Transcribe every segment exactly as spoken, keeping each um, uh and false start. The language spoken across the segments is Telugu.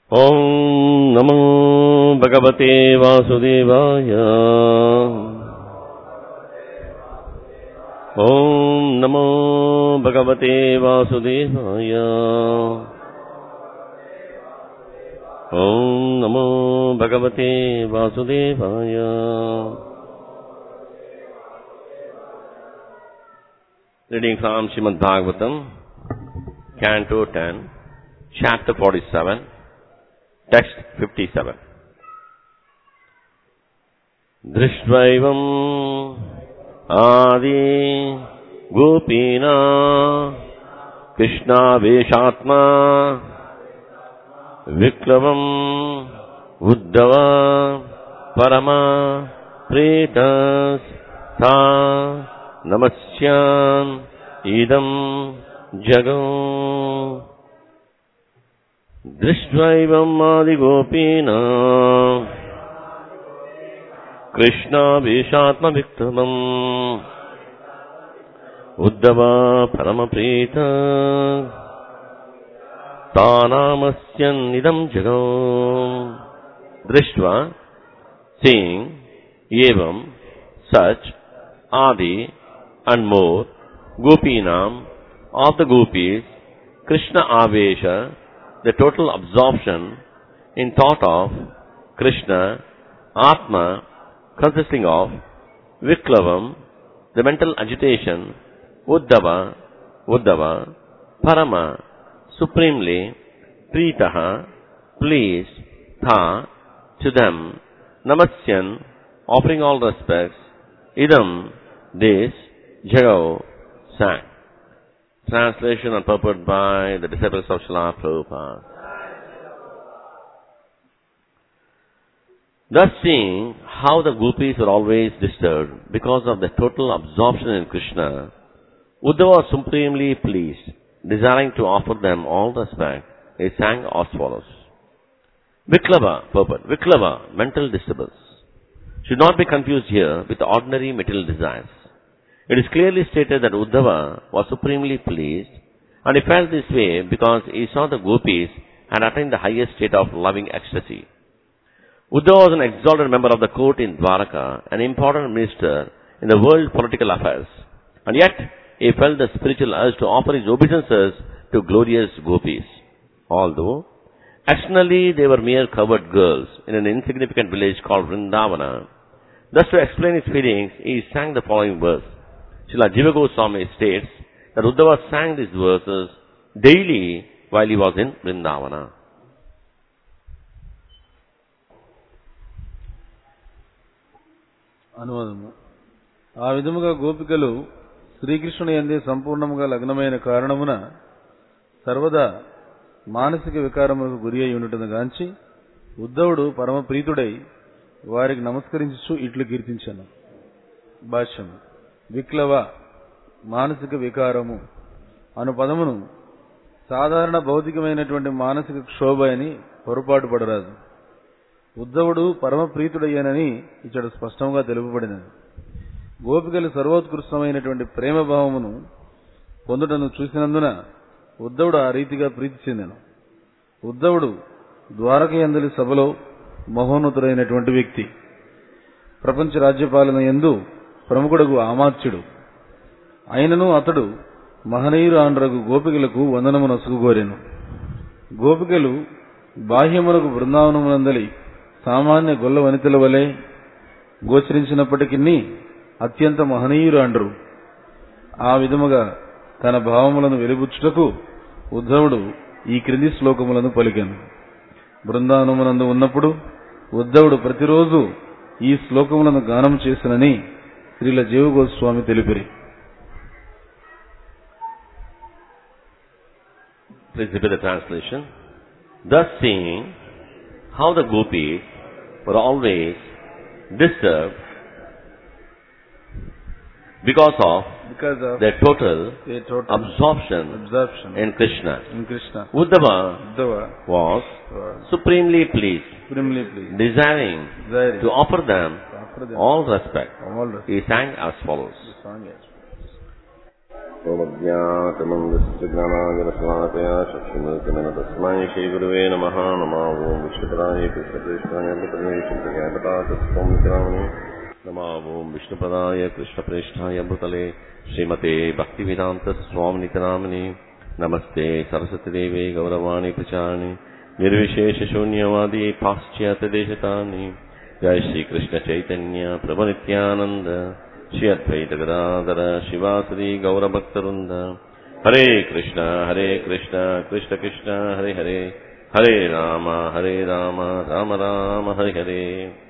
Om Namo Bhagavate Vasudevaya. Om Namo Bhagavate Vasudevaya. Om Namo Bhagavate Vasudevaya. Reading from Srimad Bhagavatam, Canto ten, Chapter forty-seven, Text fifty-seven. Drishtvaevam adi gopina Krishna veshatma viklavam uddhava parama pretas tha namasyan idam jagam. Drishtvaevam adi gopina Krishna veshatma viklavam uddhava paramaprita tānamasyan idam jagam. Drishtva, seeing, evam, such, adi, and more, gopinam, of the gopis, Krishna avesha, the total absorption in thought of Krishna, Atma, consisting of Viklavam, the mental agitation, Uddhava, Uddhava, Parama, supremely, Pritaha, pleased, Tha, to them, Namasyan, offering all respects, Idam, this, Jagao, sang. Translation and purport by the disciples of Srila Prabhupada. Thus seeing how the gopis were always disturbed because of the total absorption in Krishna, Uddhava was supremely pleased, desiring to offer them all respect. He sang as follows. Viklava, purport. Viklava, mental disturbance, should not be confused here with ordinary material desires. It is clearly stated that Uddhava was supremely pleased, and he felt this way because he saw the gopis had attained the highest state of loving ecstasy. Uddhava was an exalted member of the court in Dwaraka, an important minister in the world political affairs, and yet he felt the spiritual urge to offer his obeisances to glorious gopis. Although externally they were mere cowherd girls in an insignificant village called Vrindavana, thus to explain his feelings, he sang the following verse. Srila Jiva Goswami states that Uddhava sang these verses daily while he was in Vrindavana. అనువాదము. ఆ విధముగా గోపికలు శ్రీకృష్ణుని యందే సంపూర్ణముగా లగ్నమైన కారణమున సర్వదా మానసిక వికారములకు గురి అయి ఉండుటను గాంచి ఉద్ధవుడు పరమ ప్రీతుడై వారికి నమస్కరించుచు ఇట్లు కీర్తించెను. భాష్యము. విక్లవ, మానసిక వికారము అను పదమును సాధారణ భౌతికమైనటువంటి మానసిక క్షోభ అని పొరపాటు పడరాదు. ఉద్ధవుడు పరమ ప్రీతుడయ్యానని ఇచ్చడు స్పష్టంగా తెలుపబడినది. గోపికలు సర్వోత్కృష్టమైనటువంటి ప్రేమ భావమును పొందుటను చూసినందున ఉద్ధవుడు ఆ రీతిగా ప్రీతి చెందెను. ఉద్ధవుడు ద్వారకయందలి సభలో మహోన్నతుడైనటువంటి వ్యక్తి. ప్రపంచ రాజ్యపాలన యందు ప్రముఖుడగు ఆమాత్యుడు. అయినను అతడు మహనీయురాండ్రగు గోపికలకు వందనము నొసగుగోరెను. గోపికలు బాహ్యమునకు బృందావనమునందలి సామాన్య గొల్ల వనితల వలె గోచరించినప్పటికీ అత్యంత మహనీయురాండ్రు. ఆ విధముగా తన భావములను వెలిబుచ్చుటకు ఉద్ధవుడు ఈ క్రింది శ్లోకములను పలికెను. బృందావనమునందు ఉన్నప్పుడు ఉద్ధవుడు ప్రతిరోజు ఈ శ్లోకములను గానం చేసినని శ్రీల జీవ Goswami తెలిపిరి. Please repeat the translation. Thus seeing how the gopis were always disturbed because of, because of their total, their total absorption, absorption in Krishna, in Krishna. Uddhava, Uddhava was, was supremely pleased, supremely pleased, desiring, desiring to offer them, to offer them all respect. all respect. He sang as follows. The song is ओमज्ञातमन्दस्त्रज्ञानादिरसनातया चक्षुमृतमेन तस्मै श्रीगुरुवे नमः। नमो ओं विष्णुपदाय कृष्णप्रेष्ठाय अमृतलेशुद्धज्ञातदातस्त्वमित्रामणि। नमो ओं विष्णुपदाय कृष्णप्रेष्ठाय अमृतले श्रीमते भक्तिवेदान्तस्वामिनितनामिने। नमस्ते सरस्वतीदेवे गौरवाणी प्रचारिणि निर्विशेषशून्यवादी पाश्चात्यदेशतानि। जय श्री कृष्ण चैतन्य प्रभु नित्यानंद श्री अद्वैत गदाधर शिवासदि गौरभक्तवृंद। हरे कृष्ण हरे कृष्ण कृष्ण कृष्ण हरे हरे, हरे राम हरे Ram Ram Ram Hare Hare.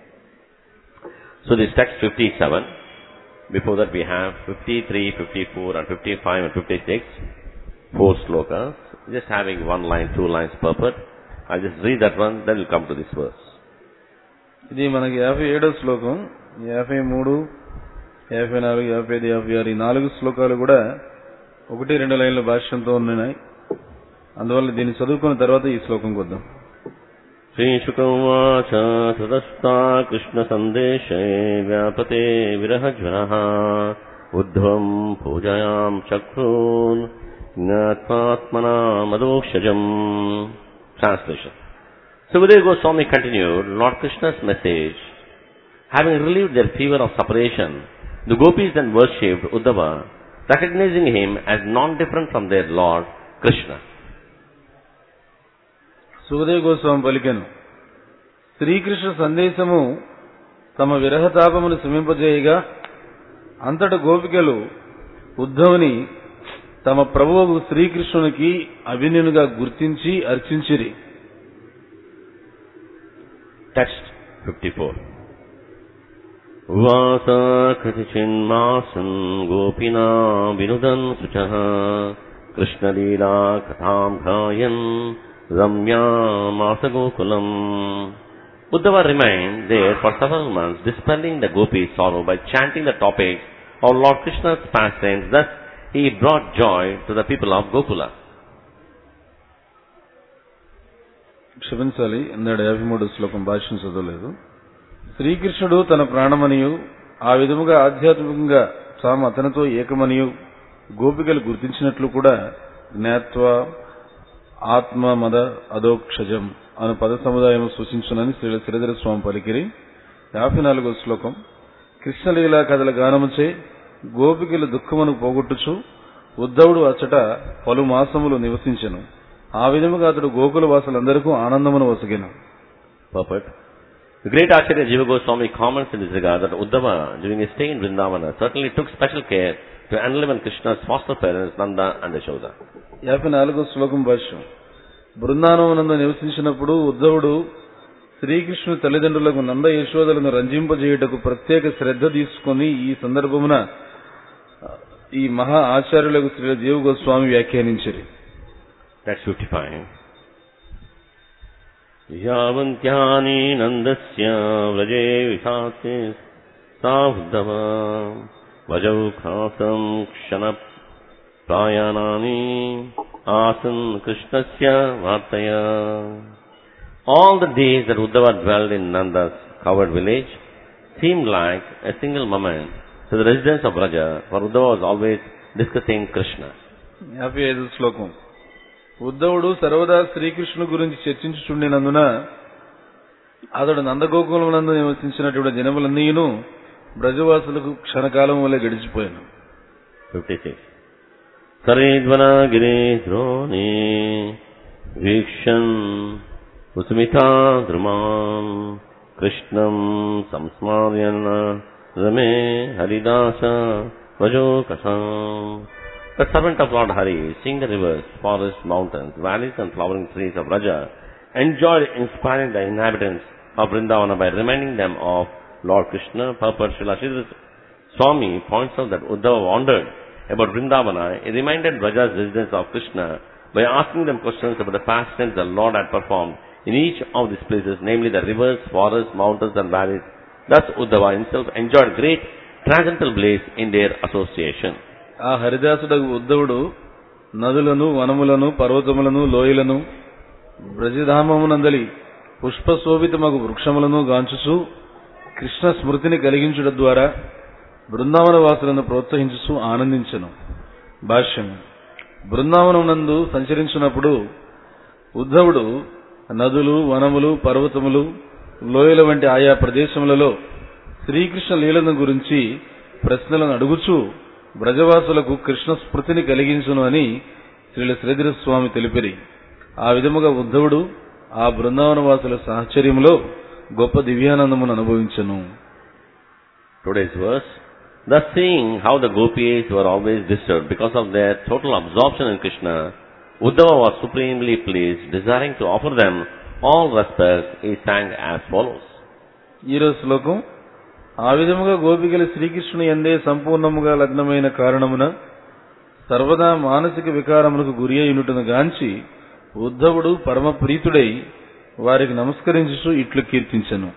So this text fifty-seven. Before that we have fifty-three, fifty-four and fifty-five and fifty-six. Four slokas. Just having one line, two lines purport. I'll just read that one, then we'll come to this verse. ఇది మనకి యాభై ఏడో శ్లోకం, యాభై మూడు, యాభై నాలుగు, యాభై ఐదు, యాభై ఆరు ఈ నాలుగు శ్లోకాలు కూడా ఒకటి రెండు లైన్ల భాష్యంతో ఉన్నాయి. అందువల్ల దీన్ని చదువుకున్న తర్వాత ఈ శ్లోకంకి వద్దాం. శ్రీశుకవాచ తదస్థా Krishna సందేశే వ్యాపతే విరహజ్వరః ఉద్ధవం పూజయాం చక్రూన్ జ్ఞాత్మాత్మనా మదోక్షజం. Translation. Sukadeva Goswami continued Lord Krishna's message. Having relieved their fever of separation, the gopis then worshipped Uddhava, recognizing him as non-different from their Lord Krishna. Sukhadeva Goswami పలికెను, శ్రీకృష్ణ సందేశము తమ విరహతాపమును శమింపజేయగా అంతట గోపికలు ఉద్ధవుని తమ ప్రభువు శ్రీకృష్ణునికి అభిన్నునిగా గుర్తించి అర్చించిరి. Text fifty-four. Vasa kriticinmasan gopina vinudan suchah Krishna leela katham ghayan ramya masa gokulam. Uddhava remained there for several months, dispelling the gopis' sorrow by chanting the topics of Lord Krishna's pastimes. Thus he brought joy to the people of Gokula. క్షమించాలి, ఇందాడు యాభై మూడు శ్లోకం భాష్యం చదవలేదు. శ్రీకృష్ణుడు తన ప్రాణమనియు ఆ విధముగా ఆధ్యాత్మికంగా తాము అతనితో ఏకమనియు గోపికలు గుర్తించినట్లు కూడా జ్ఞాత్వ ఆత్మ మద అదోక్షజం అను పద సముదాయం సూచించునని శ్రీ శ్రీధర స్వామి పలికిరి. యాభై నాలుగో శ్లోకం. కృష్ణలీలా కథల గానముచే గోపికలు దుఃఖమును పోగొట్టుచు ఉద్ధవుడు అచ్చట పలు మాసములు నివసించెను. ఆ విధముగా అతడు గోకుల వాసులందరికీ ఆనందమును వసగెను. Perfect. The great Acharya Jiva Goswami comments in this regard that Uddhava, during his stay in Vrindavana, certainly took special care to enliven Krishna's foster parents Nanda and Yashoda. యాభై నాలుగో శ్లోకం భాష్యం. బృందావనమునందు నివసించినప్పుడు ఉద్ధవుడు శ్రీకృష్ణుని తల్లిదండ్రులకు నంద యశోదలను రంజింపజేయుటకు ప్రత్యేక శ్రద్ధ తీసుకుని ఈ సందర్భమున ఈ మహా ఆచార్యులకు శ్రీ జీవ గోస్వామి వ్యాఖ్యానించారు. That's fifty-five. Yavantyani nandasya vraje visate sa uddhava vajau khasam kshana prayanani asan krishnasya vartaya. All the days that Uddhava dwelled in Nanda's covered village seemed like a single moment to the residents of Vraja, for Uddhava was always discussing Krishna. యాభై ఐదు శ్లోకం. ఉద్ధవుడు సర్వదా శ్రీకృష్ణుని గురించి చర్చించుచుండినందున అతడు నందగోకులమునందు నివసించినటువంటి జనములన్నీయును బ్రజవాసులకు క్షణకాలం వల్లే గడిచిపోయాను. fifty-six. Saredvana gire drone vikshan usmita drumam krishnam samsmaryana rame haridasa vajo kasam. The servant of Lord Hari, seeing the rivers, forests, mountains, valleys and flowering trees of Vraja, enjoyed inspiring the inhabitants of Vrindavana by reminding them of Lord Krishna. Purport Srila Sridhar Swami points out that Uddhava wondered about Vrindavana. He reminded Vraja's residents of Krishna by asking them questions about the pastimes the Lord had performed in each of these places, namely the rivers, forests, mountains and valleys. Thus Uddhava himself enjoyed great transcendental bliss in their association. ఆ హరిదాసుడు ఉద్ధవుడు నదులను, వనములను, పర్వతములను, లోయలను, బ్రజధామమునందలి పుష్పశోభితమగు వృక్షములను గాంచుచు కృష్ణ స్మృతిని కలిగించుట ద్వారా బృందావన వాసులను ప్రోత్సహించుచు ఆనందించెను. భాష్యం. బృందావనం నందు సంచరించినప్పుడు ఉద్ధవుడు నదులు, వనములు, పర్వతములు, లోయల వంటి ఆయా ప్రదేశములలో శ్రీకృష్ణ లీలను గురించి ప్రశ్నలను అడుగుచూ బ్రజవాసులకు కృష్ణ స్మృతిని కలిగించును అని శ్రీల శ్రీధర స్వామి తెలిపిరి. ఆ విధముగా ఉద్ధవుడు ఆ బృందావన వాసుల సాహచర్యంలో గొప్ప దివ్యానందమును అనుభవించెను. Today's verse, thus seeing how the gopis were always disturbed because of their total absorption in Krishna, Uddhava was supremely pleased, desiring to offer them all respect. He sang as follows. ఈరోజు శ్లోకం, ఆ విధముగా గోపికలు శ్రీకృష్ణుని యందే సంపూర్ణముగా లగ్నమైన కారణమున సర్వదా మానసిక వికారములకు గురి అయినట్టును గాంచి ఉద్ధవుడు పరమ ప్రీతుడై వారికి నమస్కరించుచు ఇట్లు కీర్తించెను.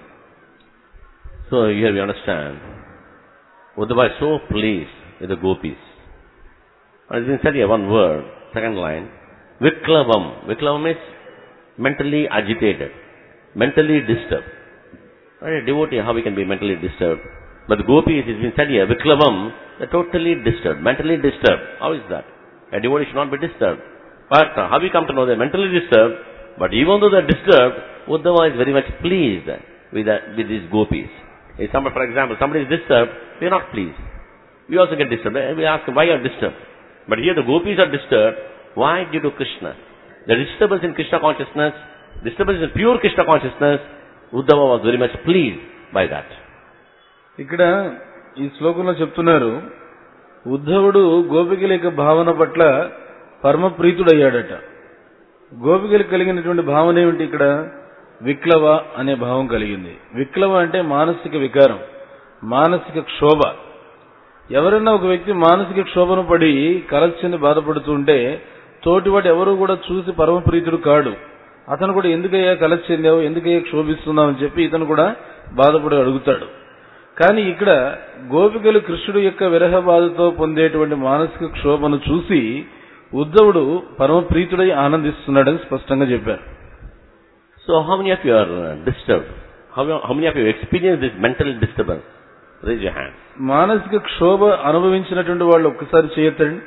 So here we understand, Uddhava is so pleased with the gopis. And it's been said here one word, second line, Viklavam. Viklavam is mentally agitated, mentally disturbed. A devotee, how he can be mentally disturbed? But the gopis, it's been said here, Viklavam, they're totally disturbed, mentally disturbed. How is that? A devotee should not be disturbed. But how we come to know they're mentally disturbed, but even though they're disturbed, Uddhava is very much pleased with, the, with these gopis. If somebody, for example, somebody is disturbed, we are not pleased. We also get disturbed. We ask them, why you are disturbed? But here the gopis are disturbed. Why? Due to Krishna. The disturbance in Krishna consciousness, disturbance in pure Krishna consciousness, Uddhava was very much pleased by that. ఇక్కడ ఈ శ్లోకంలో చెప్తున్నారు, ఉద్ధవుడు గోపికల యొక్క భావన పట్ల పరమ ప్రీతుడయ్యాడట. గోపికలకు కలిగినటువంటి భావన ఏమిటి? ఇక్కడ విక్లవ అనే భావం కలిగింది. విక్లవ అంటే మానసిక వికారం, మానసిక క్షోభ. ఎవరైనా ఒక వ్యక్తి మానసిక క్షోభను పడి కలర్చింది బాధపడుతుంటే తోటివాడు ఎవరు కూడా చూసి పరమ ప్రీతుడు కాడు. అతను కూడా ఎందుకయ్యా కలర్చి చెందావు, ఎందుకయ్యా క్షోభిస్తున్నావు అని చెప్పి ఇతను కూడా బాధపడి అడుగుతాడు. కానీ ఇక్కడ గోపికలు కృష్ణుడు యొక్క విరహ బాధతో పొందేటువంటి మానసిక క్షోభను చూసి ఉద్ధవుడు పరమ ప్రీతుడై ఆనందిస్తున్నాడని స్పష్టంగా చెప్పారు. So how many of you are disturbed? How, how many of you experience this mental disturbance? Raise your hand. మానసిక క్షోభ అనుభవించినటువంటి వాళ్ళు ఒక్కసారి చేయొద్దండి.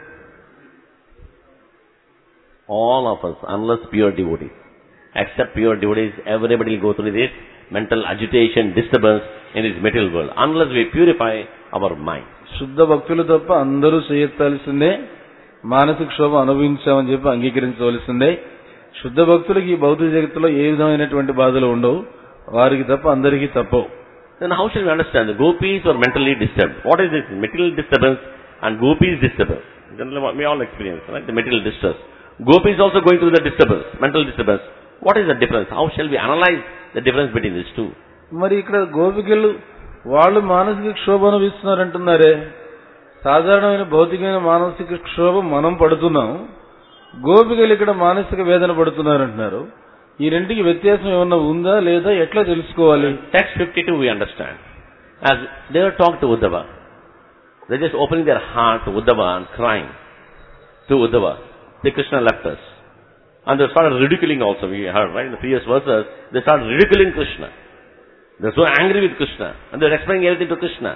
All of us, unless pure devotees, except pure devotees, everybody will go through this mental agitation, disturbance in this material world, unless we purify our mind. శుద్ధ భక్తులు తప్ప అందరూ చేయెత్తాల్సిందే. మానసిక క్షోభ అనుభవించామని చెప్పి అంగీకరించవలసిందే. శుద్ధ భక్తులకి ఈ భౌతిక జగత్తులో ఏ విధమైనటువంటి బాధలు ఉండవు, వారికి తప్ప అందరికీ తప్పవు. Then how should we understand? The gopis were mentally disturbed. What is this material disturbance and gopis disturbance? Generally we all experience, right? The material distress. Gopis also going through the disturbance, mental disturbance. What is the difference? How shall we analyze the difference between these two? మరి ఇక్కడ గోపికలు వాళ్ళు మానసిక క్షోభ అనుభవిస్తున్నారంటున్నారే. సాధారణమైన భౌతికమైన మానసిక క్షోభ మనం పడుతున్నాం, గోపికలు ఇక్కడ మానసిక వేదన పడుతున్నారంటున్నారు. ఈ రెంటికి వ్యత్యాసం ఏమన్నా ఉందా లేదా ఎట్లా తెలుసుకోవాలి? Text fifty-two we understand. As they were talking to Uddhava, they just opening their heart to Uddhava and crying to Uddhava. The Krishna left us. And they started ridiculing also, we heard, right? In the previous verses, they started ridiculing Krishna. They were so angry with Krishna. And they were explaining everything to Krishna.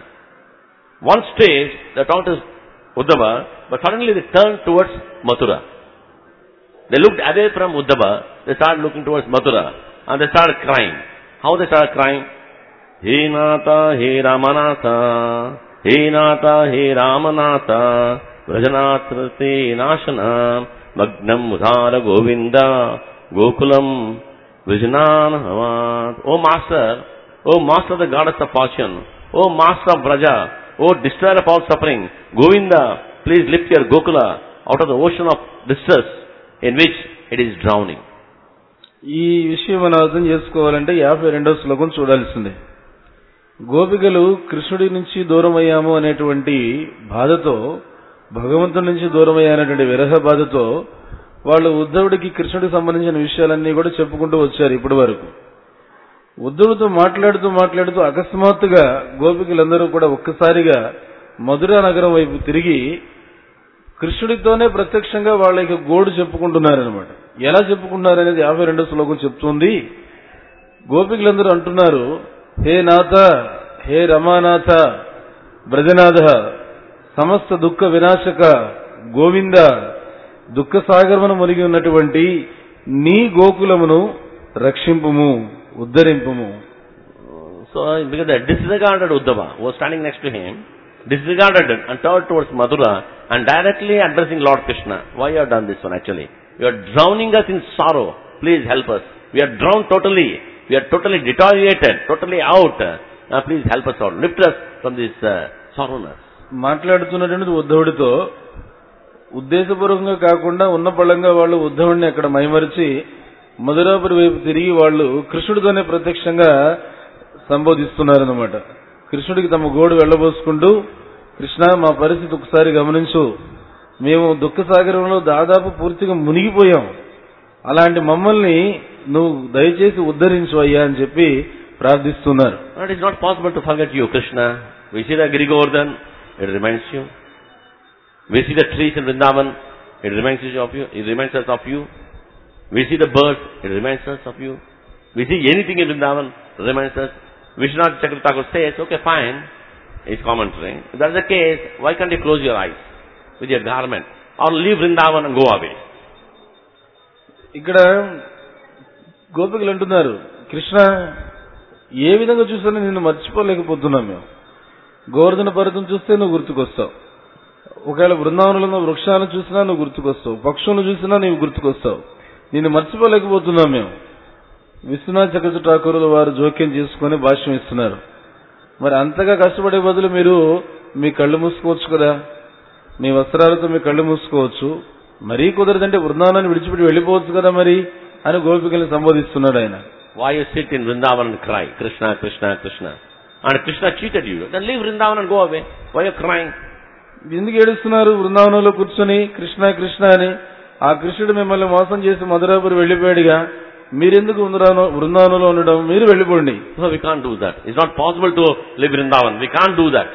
One stage, they talked to Uddhava, but suddenly they turned towards Mathura. They looked away from Uddhava, they started looking towards Mathura, and they started crying. How they started crying? He Nata, He Ramanatha, He Nata, He Ramanatha, Vrajanatrate Nashana, Magnam Udhara Govinda, Gokulam, Vrijanahavat. O Master, O Master of the Goddess of Fortune, O Master of Vraja, O Destroyer of all suffering, Govinda, please lift your Gokula out of the ocean of distress in which it is drowning. ఈ విషయం మనం అర్థం చేసుకోవాలంటే యాభై రెండవ శ్లోకం చూడాల్సిందే. గోపికలు కృష్ణుడి నుంచి దూరం అయ్యాము అనేటువంటి బాధతో, భగవంతుడి నుంచి దూరం అయ్యానటువంటి విరహ బాధతో వాళ్ళు ఉద్ధవుడికి కృష్ణుడికి సంబంధించిన విషయాలన్నీ కూడా చెప్పుకుంటూ వచ్చారు ఇప్పటి వరకు. ఉద్ధవుడితో మాట్లాడుతూ మాట్లాడుతూ అకస్మాత్తుగా గోపికలందరూ కూడా ఒక్కసారిగా మధురా నగరం వైపు తిరిగి కృష్ణుడితోనే ప్రత్యక్షంగా వాళ్ళ యొక్క గోడు చెప్పుకుంటున్నారనమాట. ఎలా చెప్పుకుంటున్నారనేది యాభై రెండో శ్లోకం చెప్తుంది. గోపికలందరూ అంటున్నారు, హే నాథ, హే రమానాథ, బ్రజనాథ, సమస్త దుఃఖ వినాశక, గోవింద దుఃఖ సాగరమును మునిగి ఉన్నటువంటి నీ గోకులమును రక్షింపుము, ఉద్ధరింపుము. So, because they disregarded Uddhava, who was standing next to him, disregarded it and turned towards Mathura and directly addressing Lord Krishna. Why you have done this one actually? You are drowning us in sorrow. Please help us. We are drowned totally. We are totally deteriorated, totally out. Now please help us out. Lift us from this uh, sorrowness. మాట్లాడుతున్నటువంటి ఉద్ధవుడితో ఉద్దేశపూర్వకంగా కాకుండా ఉన్న పళంగా వాళ్ళు ఉద్ధవుడిని అక్కడ మైమరిచి మధురాపురి వైపు తిరిగి వాళ్ళు కృష్ణుడితోనే ప్రత్యక్షంగా సంబోధిస్తున్నారన్నమాట. కృష్ణుడికి తమ గోడు వెళ్లబోసుకుంటూ, కృష్ణ మా పరిస్థితి ఒకసారి గమనించు, మేము దుఃఖ సాగరంలో దాదాపు పూర్తిగా మునిగిపోయాం, అలాంటి మమ్మల్ని నువ్వు దయచేసి ఉద్ధరించు అయ్యా అని చెప్పి ప్రార్థిస్తున్నారు. It is not possible to forget you, Krishna. We see the Girigordhan, it reminds you. We see the trees in Vrindavan, it reminds us of you. It reminds us of you. We see the birds, it reminds us of you. We see anything in Vrindavan, it reminds us. Vishwanath Chakravarti Thakur says, okay, fine, is commentary. If that is the case, why can't you close your eyes with your garment or leave Vrindavan and go away? ఇక్కడ గోపికలు అంటున్నారు, కృష్ణ ఏ విధంగా చూసినా నిన్ను మర్చిపోలేకపోతున్నాం మేము. గోవర్ధన పర్వతం చూస్తే నువ్వు గుర్తుకొస్తావు, ఒకవేళ బృందావనంలో వృక్షాలను చూసినా నువ్వు గుర్తుకొస్తావు, పక్షులను చూసినా నీవు గుర్తుకొస్తావు, నిన్ను మర్చిపోలేకపోతున్నాం మేము. విశ్వనాథ్ చక్రవర్తి ఠాకూరుల వారు జోక్యం చేసుకుని భాష్యం ఇస్తున్నారు. మరి అంతగా కష్టపడే బదులు మీరు మీ కళ్ళు మూసుకోవచ్చు కదా, మీ వస్త్రాలతో మీ కళ్ళు మూసుకోవచ్చు, మరీ కుదరదంటే బృందావనాన్ని విడిచిపెట్టి వెళ్ళిపోవచ్చు కదా మరి అని గోపికల్ని సంబోధిస్తున్నాడు ఆయన. Why you sit in Vrindavan and cry, Krishna, Krishna, Krishna? And Krishna cheated you. Then leave Vrindavan and go away. Why you crying? ఎందుకు ఏడుస్తున్నారు బృందావనంలో కూర్చొని కృష్ణ కృష్ణ అని? ఆ కృష్ణుడు మిమ్మల్ని మోసం చేసి మధురాపురి వెళ్లిపోయాడుగా, మీరెందుకు బృందావనంలో ఉండడం, మీరు వెళ్ళిపోండి. So we can't do that. It's not possible to live Vrindavan. We can't do that.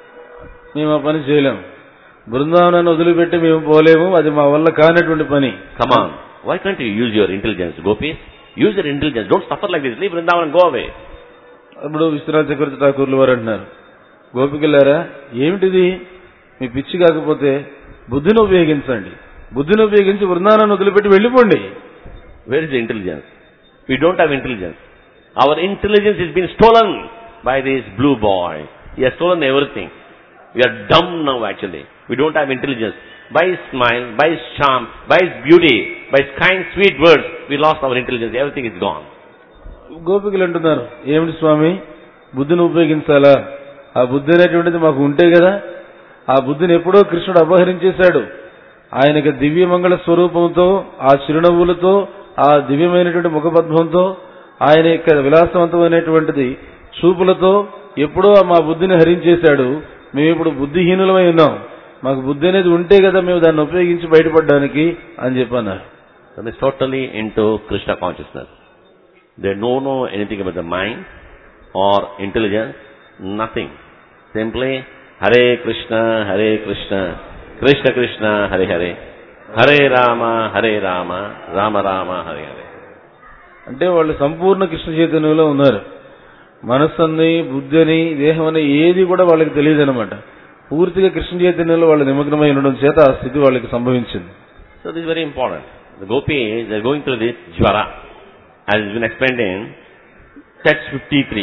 మేము ఆ పని చేయలేము, బృందావనాన్ని వదిలిపెట్టి మేము పోలేము, అది మా వల్ల కానటువంటి పని. Come on, why can't you use your intelligence, gopis? Use your intelligence. Don't suffer like this. Leave Vrindavan and go away. అప్పుడు విశ్వనాథ్ చక్రవర్తి ఠాకూర్లు వారు అంటున్నారు, గోపికలారా ఏమిటిది, మీ పిచ్చి కాకపోతే బుద్ధిని ఉపయోగించండి, బుద్ధిని ఉపయోగించి బృందావనాన్ని వదిలిపెట్టి వెళ్ళిపోండి. Where is the intelligence? We don't have intelligence. Our intelligence has been stolen by this blue boy. He has stolen everything. We are dumb now actually. We don't have intelligence. By his smile, by his charm, by his beauty, by his kind sweet words, we lost our intelligence. Everything is gone. గోపికలు అంటున్నారు, ఏమిటి స్వామి బుద్ధిని ఉపయోగించాలా? ఆ బుద్ధి అనేటువంటిది మాకు ఉంటే కదా, ఆ బుద్ధిని ఎప్పుడో కృష్ణుడు అపహరించేశాడు. ఆయనకి దివ్యమంగళ స్వరూపంతో, ఆ చిరునవ్వులతో, ఆ దివ్యమైనటువంటి ముఖపద్మంతో, ఆయన యొక్క విలాసవంతమైనటువంటిది చూపులతో ఎప్పుడో మా బుద్ధిని హరించేశాడు. మేము ఇప్పుడు బుద్ధిహీనులమై ఉన్నాం, మాకు బుద్ధి అనేది ఉంటే కదా మేము దాన్ని ఉపయోగించి బయటపడడానికి అని చెప్పన్నారు. That is totally into Krishna consciousness. They don't know anything about the mind or intelligence, nothing. Simply Hare Krishna, Hare Krishna, Krishna Krishna, Hare Hare, Hare Rama, Hare Rama, Rama Rama, Hare Hare. అంటే వాళ్ళు సంపూర్ణ కృష్ణ చైతన్యంలో ఉన్నారు. మనస్సుని, బుద్ధి అని, దేహం అని ఏది కూడా వాళ్ళకి తెలియదు అనమాట. పూర్తిగా కృష్ణ చైతన్యంలో వాళ్ళు నిమగ్నమై ఉండడం చేత ఆ స్థితి వాళ్ళకి సంభవించింది. So this is very important. The gopis, they are going through this jvara, as has been explained in text fifty-three.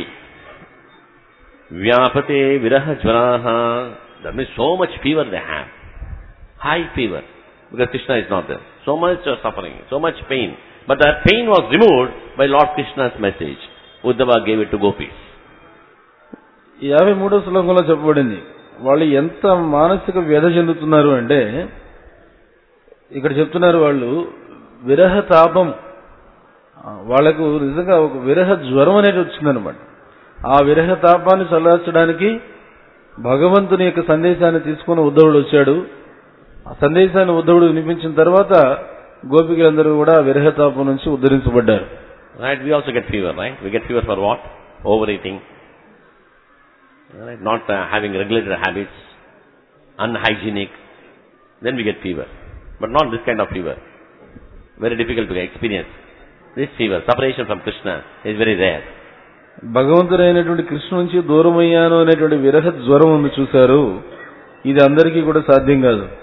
Vyapate viraha jvaraha. That means so much fever they have. High fever. Because Krishna is not there. So much suffering, so much pain. But that pain was removed by Lord Krishna's message. Uddhava gave it to gopis. యాభై మూడో శ్లోకంలో చెప్పబడింది వాళ్ళు ఎంత మానసిక వ్యధ చెందుతున్నారు అంటే, ఇక్కడ చెప్తున్నారు వాళ్ళు విరహ తాపం, వాళ్లకు నిజంగా ఒక విరహ జ్వరం అనేది వచ్చిందనమాట. ఆ విరహ తాపాన్ని చల్లార్చడానికి భగవంతుని యొక్క సందేశాన్ని తీసుకుని ఉద్ధవుడు వచ్చాడు. ఆ సందేశాన్ని ఉద్ధవుడు వినిపించిన తర్వాత గోపికలందరూ కూడా విరహ తాపం నుంచి ఉద్ధరించబడ్డారు. Right, we also get fever, right? We get fever for what? Overeating. Right? Not uh, having regulated habits, unhygienic. Then we get fever. But not this kind of fever. Very difficult to experience. This fever, separation from Krishna, is very rare. భగవంతుడైనటువంటి Krishna నుంచి దూరమయ్యాను అనేటువంటి విరహ జ్వరం ఉంది చూశారు, ఇది అందరికీ కూడా సాధ్యం కాదు.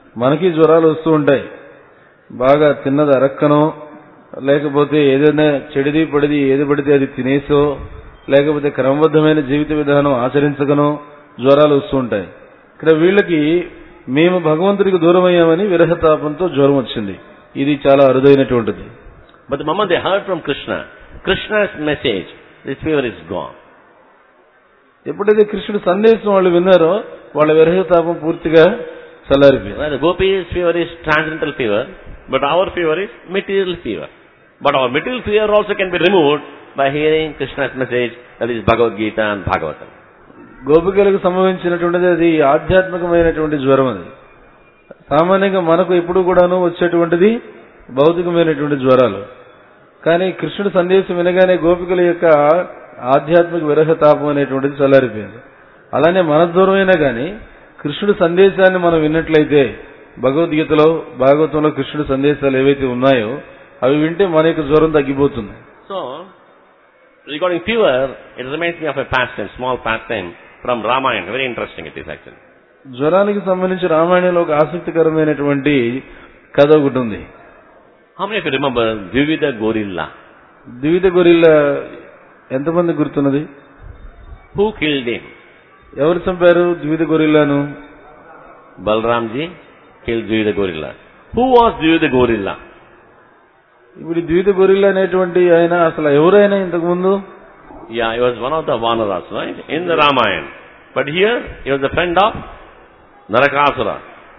మనకి జ్వరాలు వస్తూ ఉంటాయి. బాగా తిన్నది అరక్కనో, లేకపోతే ఏదైనా చెడిది పడిది ఏది పడితే అది తినేసో, లేకపోతే క్రమబద్ధమైన జీవిత విధానం ఆచరించగనో జ్వరాలు వస్తూ ఉంటాయి. ఇక్కడ వీళ్ళకి మేము భగవంతుడికి దూరం అయ్యామని విరహతాపంతో జ్వరం వచ్చింది. ఇది చాలా అరుదైనటువంటిది. But the moment they heard from Krishna, Krishna's message, this fever is gone. ఎప్పుడైతే కృష్ణుడి సందేశం వాళ్ళు విన్నారో వాళ్ళ విరహతాపం పూర్తిగా చల్లారిపోయింది. Well, the gopis' fever is transcendental fever, but our fever is material fever. But our material fever also can be removed by hearing Krishna's message, that is Bhagavad Gita and Bhagavatam. గోపికలకు సంభవించినటువంటిది అది ఆధ్యాత్మికమైనటువంటి జ్వరం. అది సామాన్యంగా మనకు ఎప్పుడు కూడాను వచ్చేటువంటిది భౌతికమైనటువంటి జ్వరాలు. కానీ కృష్ణుడి సందేశం వినగానే గోపికల యొక్క ఆధ్యాత్మిక విరహతాపం అనేటువంటిది చల్లారిపోయింది. అలానే మన దూరమైనా కానీ కృష్ణుడి సందేశాన్ని మనం విన్నట్లయితే భగవద్గీతలో భాగవతంలో కృష్ణుడి సందేశాలు ఏవైతే ఉన్నాయో అవి వింటే మన యొక్క జ్వరం తగ్గిపోతుంది. So, regarding fever, it reminds me of a pastime, small pastime from Ramayana. Very interesting it is actually. జ్వరానికి సంబంధించి రామాయణంలో ఒక ఆసక్తికరమైనటువంటి కథ ఒకటి ఉంది. How many of you remember Dvivida Gorilla? Dvivida gorilla ఎంతమంది గుర్తున్నది? Who killed him? ఎవరు చంపారు ద్వివిధ గొరిల్లాను? Balramji killed Dvivida Gorilla. Who was Dvivida Gorilla? ఇప్పుడు ద్వివిధ గొరిల్లా అనేటువంటి ఆయన అసలు ఎవరైనా ఇంతకు ముందు? Yeah, he was one of the Vanaras, right? In the Ramayana. But here, he was a friend of Narakasura.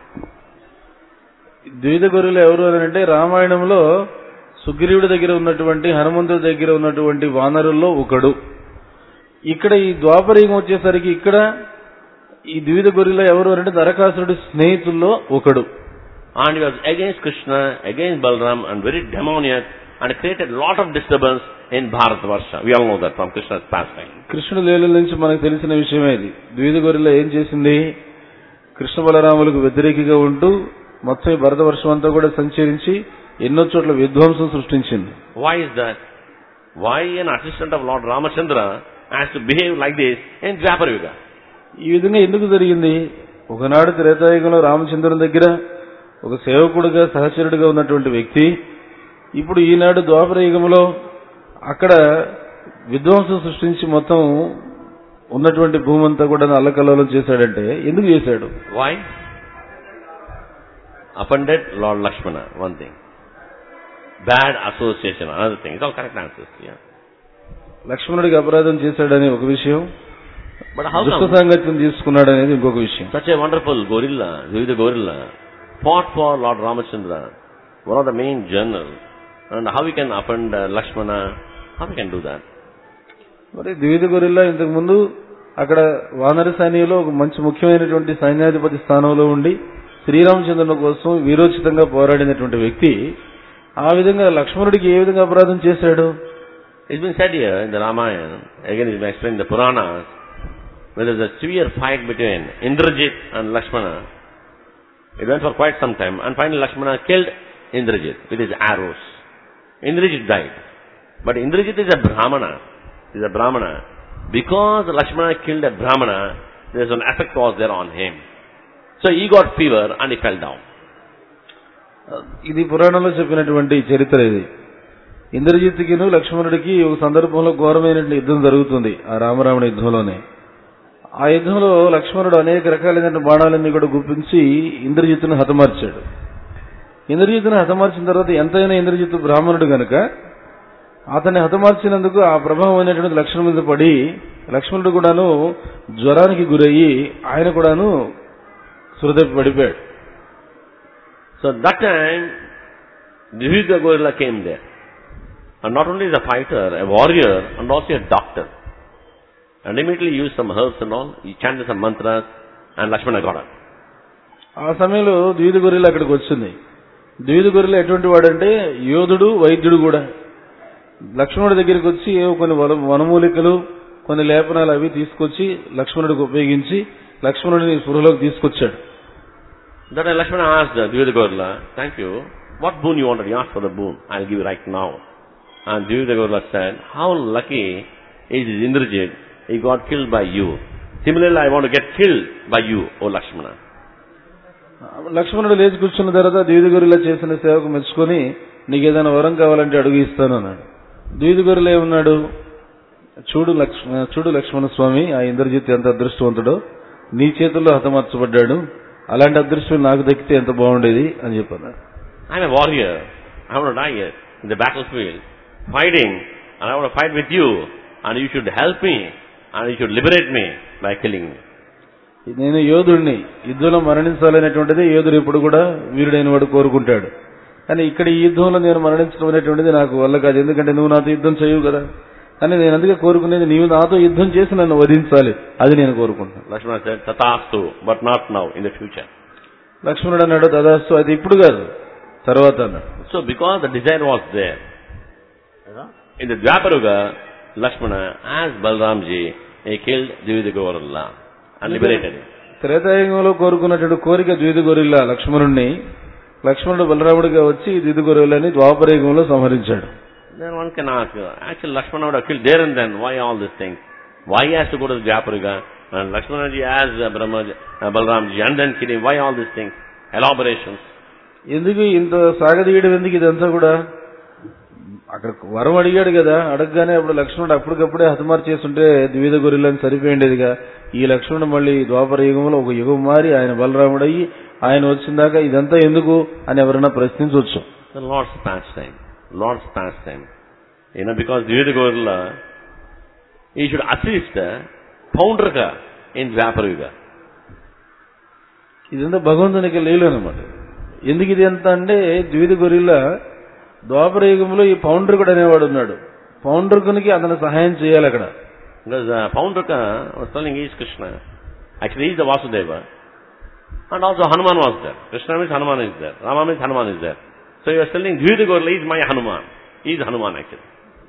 Dvivida gorilla ఎవరు అని అంటే రామాయణంలో సుగ్రీవుడి దగ్గర ఉన్నటువంటి హనుమంతుడి దగ్గర ఉన్నటువంటి వానరుల్లో ఒకడు. ఇక్కడ ఈ ద్వాపరయుగం వచ్చేసరికి ఇక్కడ ఈ ద్వివిధ గొరిల్లా ఎవరు అంటే నరకాసురుడి స్నేహితుల్లో ఒకడు. And he was against Krishna, against Balram, and very demoniac, and created a lot of disturbance in Bharatvarsha. We all know that from Krishna's pastime. కృష్ణుడి లీలల నుంచి మనకు తెలిసిన విషయమే ఇది. ద్వివిధ గొరిల్లా ఏం చేసింది? కృష్ణ బలరాములకు వ్యతిరేకిగా ఉంటూ మొత్తం ఈ భరతవర్షం అంతా కూడా సంచరించి ఎన్నో చోట్ల విధ్వంసం సృష్టించింది. Why is that? Why an assistant of Lord Ramachandra has to behave like this in Dwapara Yuga? ఈ విధంగా ఎందుకు జరిగింది? ఒకనాడు త్రేతాయుగంలో రామచంద్రుని దగ్గర ఒక సేవకుడుగా సహచరుడిగా ఉన్నటువంటి వ్యక్తి ఇప్పుడు ఈనాడు ద్వాపర యుగంలో అక్కడ విధ్వంసం సృష్టించి మొత్తం ఉన్నటువంటి భూమి అంతా కూడా అల్లకల్లోలం చేశాడంటే ఎందుకు చేశాడు? Why? Offended Lord Lakshmana, one thing. Bad association, another thing. It's all correct answers. Yeah. లక్ష్మణుడికి అపరాధం చేశాడని ఒక విషయం, But how దుష్ట come సాంగత్యం తీసుకున్నాడు అనేది ఇంకొక విషయం. such a wonderful gorilla, Dvivida Gorilla, fought for Lord Ramachandra, one of the main generals, and how we can offend uh, Lakshmana? How we can do that? మరి ద్వివిధ గొరిల్లా ఇంతకు ముందు అక్కడ వానర సైన్యంలో ఒక మంచి ముఖ్యమైనటువంటి సైన్యాధిపతి స్థానంలో ఉండి శ్రీరామచంద్రుని కోసం వీరోచితంగా పోరాడినటువంటి వ్యక్తి ఆ విధంగా లక్ష్మణుడికి ఏ విధంగా అపరాధం చేశాడు? It's been said here in the Ramayana, again it's been explained in the Puranas, where there's a severe fight between Indrajit and Lakshmana. It went for quite some time, and finally Lakshmana killed Indrajit with his arrows. Indrajit died. But Indrajit is a Brahmana. He's a Brahmana. Because Lakshmana killed a Brahmana, there's an effect was there on him. So he got fever and he fell down. ఇది పురాణంలో చెప్పినటువంటి చరిత్ర. ఇది ఇంద్రజిత్తుకిను లక్ష్మణుడికి ఒక సందర్భంలో ఘోరమైన యుద్ధం జరుగుతుంది ఆ రామరావణ యుద్ధంలోనే. ఆ యుద్ధంలో లక్ష్మణుడు అనేక రకాలైన బాణాలన్నీ కూడా గుప్పించి ఇంద్రజిత్తును హతమార్చాడు. ఇంద్రజిత్తును హతమార్చిన తర్వాత ఎంతైనా ఇంద్రజిత్తు బ్రాహ్మణుడు గనుక అతన్ని హతమార్చినందుకు ఆ ప్రభావం అనేటువంటి లక్ష్మణుడి మీద పడి లక్ష్మణుడు కూడాను జ్వరానికి గురయ్యి ఆయన కూడాను సురదప్పి పడిపోయాడు. So that time, Dvivida Gorilla came there. And not only is a fighter, a warrior, and also a doctor. And immediately used some herbs and all. He chanted some mantras, and Lakshmana got up. ఆ సమయంలో ద్వివిధ గొరిల్లా అక్కడికి వచ్చింది. ద్వివిధ గొరిల్లా ఎటువంటి వాడంటే యోధుడు, వైద్యుడు కూడా. లక్ష్మణుడి దగ్గరికి వచ్చి ఏవో కొన్ని వనమూలికలు, కొన్ని లేపనాలు అవి తీసుకొచ్చి లక్ష్మణుడికి ఉపయోగించి లక్ష్మణుడిని స్పృహలోకి తీసుకొచ్చాడు. That time Lakshmana asked Dvivida Gorilla, thank you, what boon you wanted? You asked for the boon. I'll give you right now. And Dvivida Gorilla said, how lucky is Indrajit? He got killed by you. Similarly, I want to get killed by you, O Lakshmana. లక్ష్మణుడు లేచి కూర్చున్న తర్వాత ద్విధ గొరిలా చేసిన సేవకు మెచ్చుకొని నీకు ఏదైనా వరం కావాలంటే అడుగు ఇస్తాను అన్నాడు. ద్విధ గొరిలా ఏమన్నాడు, చూడు లక్ష్మ చూడు లక్ష్మణ స్వామి, ఆ ఇంద్రజిత్ ఎంత అదృష్టవంతుడో, నీ చేతుల్లో హతమార్చబడ్డాడు, అలాంటి అదృష్టం నాకు దక్కితే ఎంత బాగుండేది అని చెప్పాను. I'm a warrior. I want to die here in the battlefield, fighting, and I want to fight with you, and you should help me, and you should liberate me by killing me. నేను యోధుడిని, యుద్ధంలో మరణించాలనేటువంటిది యోధుడు ఎప్పుడు కూడా వీరుడైన వాడు కోరుకుంటాడు. కానీ ఇక్కడ ఈ యుద్ధంలో నేను మరణించడం అనేటువంటిది నాకు వల్ల కాదు, ఎందుకంటే నువ్వు నాతో యుద్ధం చేయవు కదా. కానీ నేను అందుకే కోరుకునేది నీవు నాతో యుద్ధం చేసి నన్ను వధించాలి, అది నేను కోరుకుంటాను. Lakshmana said, Tathastu, but not now, in the future. లక్ష్మణుడు అన్నాడు, తదాస్తు, అది ఇప్పుడు కాదు, తర్వాత అన్నాడు. So because the desire was there, in the Dwaparuga, Lakshmana, as Balramji, he killed Dvida Gorilla and liberated him. త్రేతాయుగంలో కోరుకున్నటువంటి కోరిక ద్విధ గొరిల్లా లక్ష్మణుడిని, లక్ష్మణుడు బలరాముడిగా వచ్చి ద్విధ గొరిల్లాని ద్వాపరయుగంలో సంహరించాడు. Then one can ask, actually Lakshmana would have killed there and then, why all these things? Why he has to go to the Dwaparuga, and Lakshmanaji as uh, Brahma, uh, Balramji, and then kill him, why all these things? Elaborations. ఎందుకు ఇంత సాగదీయడం, ఎందుకు ఇదంతా కూడా? అక్కడ వరం అడిగాడు కదా, అడగగానే అప్పుడు లక్ష్మణుడు అప్పటికప్పుడే హతమార్ చేస్తుంటే ద్విధ గొరిల్లని సరిపోయిండేదిగా. ఈ లక్ష్మణుడు మళ్ళీ ద్వాపర యుగంలో ఒక యుగం మారి ఆయన బలరాముడయ్యి ఆయన వచ్చిందాక ఇదంతా ఎందుకు అని ఎవరైనా ప్రశ్నించవచ్చు. The Lord's pastime, Lord's pastime. You know, because Dvida Gorilla, he should assist Paundraka in Dwaparuga. ఇదంతా భగవంతునికి లీల అనమాట. ఎందుకు ఇది ఎంత అంటే ద్విధ గొరిల్లా ద్వాపర యుగంలో ఈ పౌండ్రకుడు అనేవాడు ఉన్నాడు, పౌండ్రకునికి అతను సహాయం చేయాలి అక్కడ. Because uh, Paundraka was telling he is Krishna. Actually he is the Vasudeva. And also Hanuman was there. Krishna means Hanuman is there. Rama means Hanuman is there. So he was telling Dvida Gorilla is my Hanuman. He is Hanuman actually.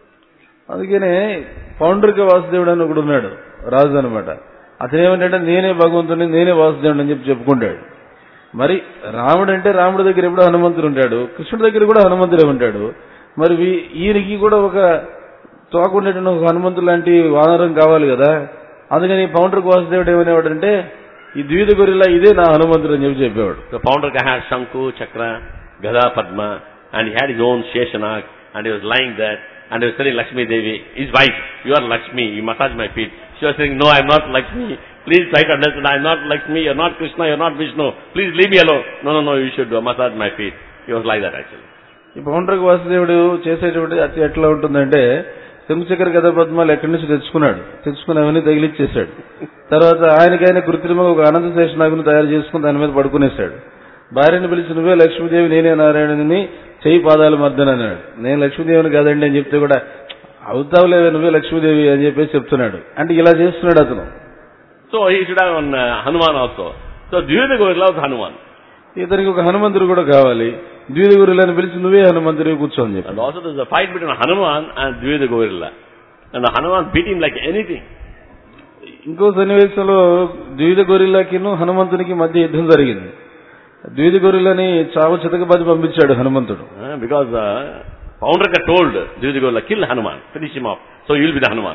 అందుకనే పౌండ్రక వాసుదేవుడు అని ఒకడు ఉన్నాడు, రాజు అనమాట. అతను ఏమంటే నేనే భగవంతుని, నేనే వాసుదేవుడు అని చెప్పి చెప్పుకుంటాడు. మరి రాముడు అంటే రాముడి దగ్గర ఎప్పుడు హనుమంతుడు ఉంటాడు, కృష్ణుడి దగ్గర కూడా హనుమంతుడే ఉంటాడు. మరి ఈయనకి కూడా ఒక తోకుండేటువంటి ఒక హనుమంతుడు లాంటి వానరం కావాలి కదా. అందుకని పౌండ్రక వాసుదేవుడు ఏమనేవాడు అంటే ఈ ద్విధ గొరిల్లా ఇదే నా హనుమంతుడు అని చెప్పి చెప్పేవాడు. So Paundraka had Shanku, Chakra, Gada, Padma, and he had his own Sheshanak, and he was lying there, and he was telling Lakshmi Devi, his wife, you are Lakshmi, you massage my feet. She was saying, no, I am not Lakshmi. Please try to understand, I am not Lakshmi, you are not Krishna, you are not Vishnu. Please leave me alone. No, no, no, you should massage my feet. He was like that actually. ఈ పౌండ్రక వాసుదేవుడు చేసేటువంటి అతి ఎట్లా ఉంటుందంటే శంకుచక్ర గద పద్మాలు ఎక్కడి నుంచి తెచ్చుకున్నాడు, తెచ్చుకుని అవన్నీ తగిలిచ్చేశాడు. తర్వాత ఆయనకైనా కృత్రిమంగా ఒక అనంత శేషనాగుని తయారు చేసుకుని దాని మీద పడుకునేశాడు. భార్యను పిలిచి నువ్వే లక్ష్మీదేవి, నేనే నారాయణుని, చెయ్యి పాదాలు మర్దన అన్నాడు. నేను లక్ష్మీదేవిని కాదండి అని చెప్తే కూడా అవుతావులేవే నువ్వే లక్ష్మీదేవి అని చెప్పేసి చెప్తున్నాడు. అంటే ఇలా చేస్తున్నాడు అతను. So he should have one uh, Hanuman also. So Dvida Gorilla was Hanuman. ఇతనికి ఒక హనుమంతుడు కూడా కావాలి. ద్విధ గొరిల్లాని పిలిచి నువ్వే హనుమంతుడివి కూర్చోని చెప్పి. And also there was a fight between Hanuman and Dvida Gorilla. And the Hanuman beat him like anything. ఇంకో సన్నివేశంలో ద్విధ గొరిల్లాకిను హనుమంతునికి మధ్య యుద్ధం జరిగింది. ద్విధ గొరిల్లాని చావు చితకబాది పంపించాడు హనుమంతుడు. Uh, because uh, Paundraka told Dvida Gorilla, kill Hanuman, finish him off. So you will be the Hanuman.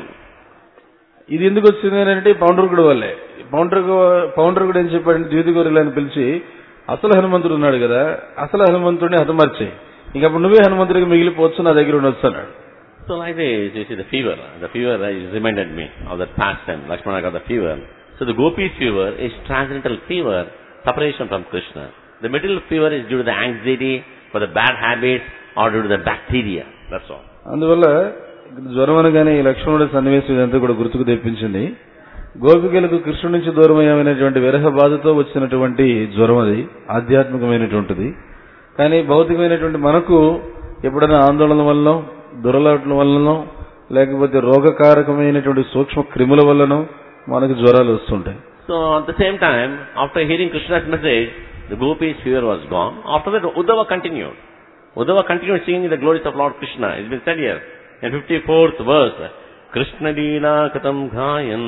ఇది ఎందుకు వచ్చింది అంటే పౌండ్రకుడు వల్లే. పౌండ్రక పౌండ్రకుడు ఏం చెప్పాడంటే ద్విధ గొరిల్లాని పిలిచి అసలు హనుమంతుడు ఉన్నాడు కదా, అసలు హనుమంతుడిని హతమార్చేయి, ఇంకప్పుడు నువ్వే హనుమంతుడికి మిగిలిపోవచ్చు, నా దగ్గర ఉండొచ్చు అన్నాడు. So like this, you see the fever. The fever is reminded me of that past time. Lakshmana got the fever. So the Gopi's fever is transcendental fever, separation from Krishna. The middle fever is due to the anxiety for the bad habits or due to the bacteria. That's all. అందువల్ల జ్వరం అనగానే ఈ లక్ష్మణుడి సన్నివేశం ఇదంతా కూడా గుర్తుకు తెప్పించింది. గోపికలకు కృష్ణుడి నుంచి దూరమయ్యామైనటువంటి విరహ బాధతో వచ్చినటువంటి జ్వరం, అది ఆధ్యాత్మికమైనటువంటిది. కానీ భౌతికమైనటువంటి మనకు ఎప్పుడైనా ఆందోళన వల్లనో, దురలవాట్ల వల్లనో, లేకపోతే రోగకారకమైనటువంటి సూక్ష్మ క్రిముల వల్లనో మనకు జ్వరాలు వస్తుంటాయి. So at the same time, after hearing Krishna's message, the Gopi's fever was gone. After that, Uddhava continued. Uddhava continued singing the glories of Lord Krishna. It's been said here in fifty-fourth verse, Krishna Leela Katam Ghayan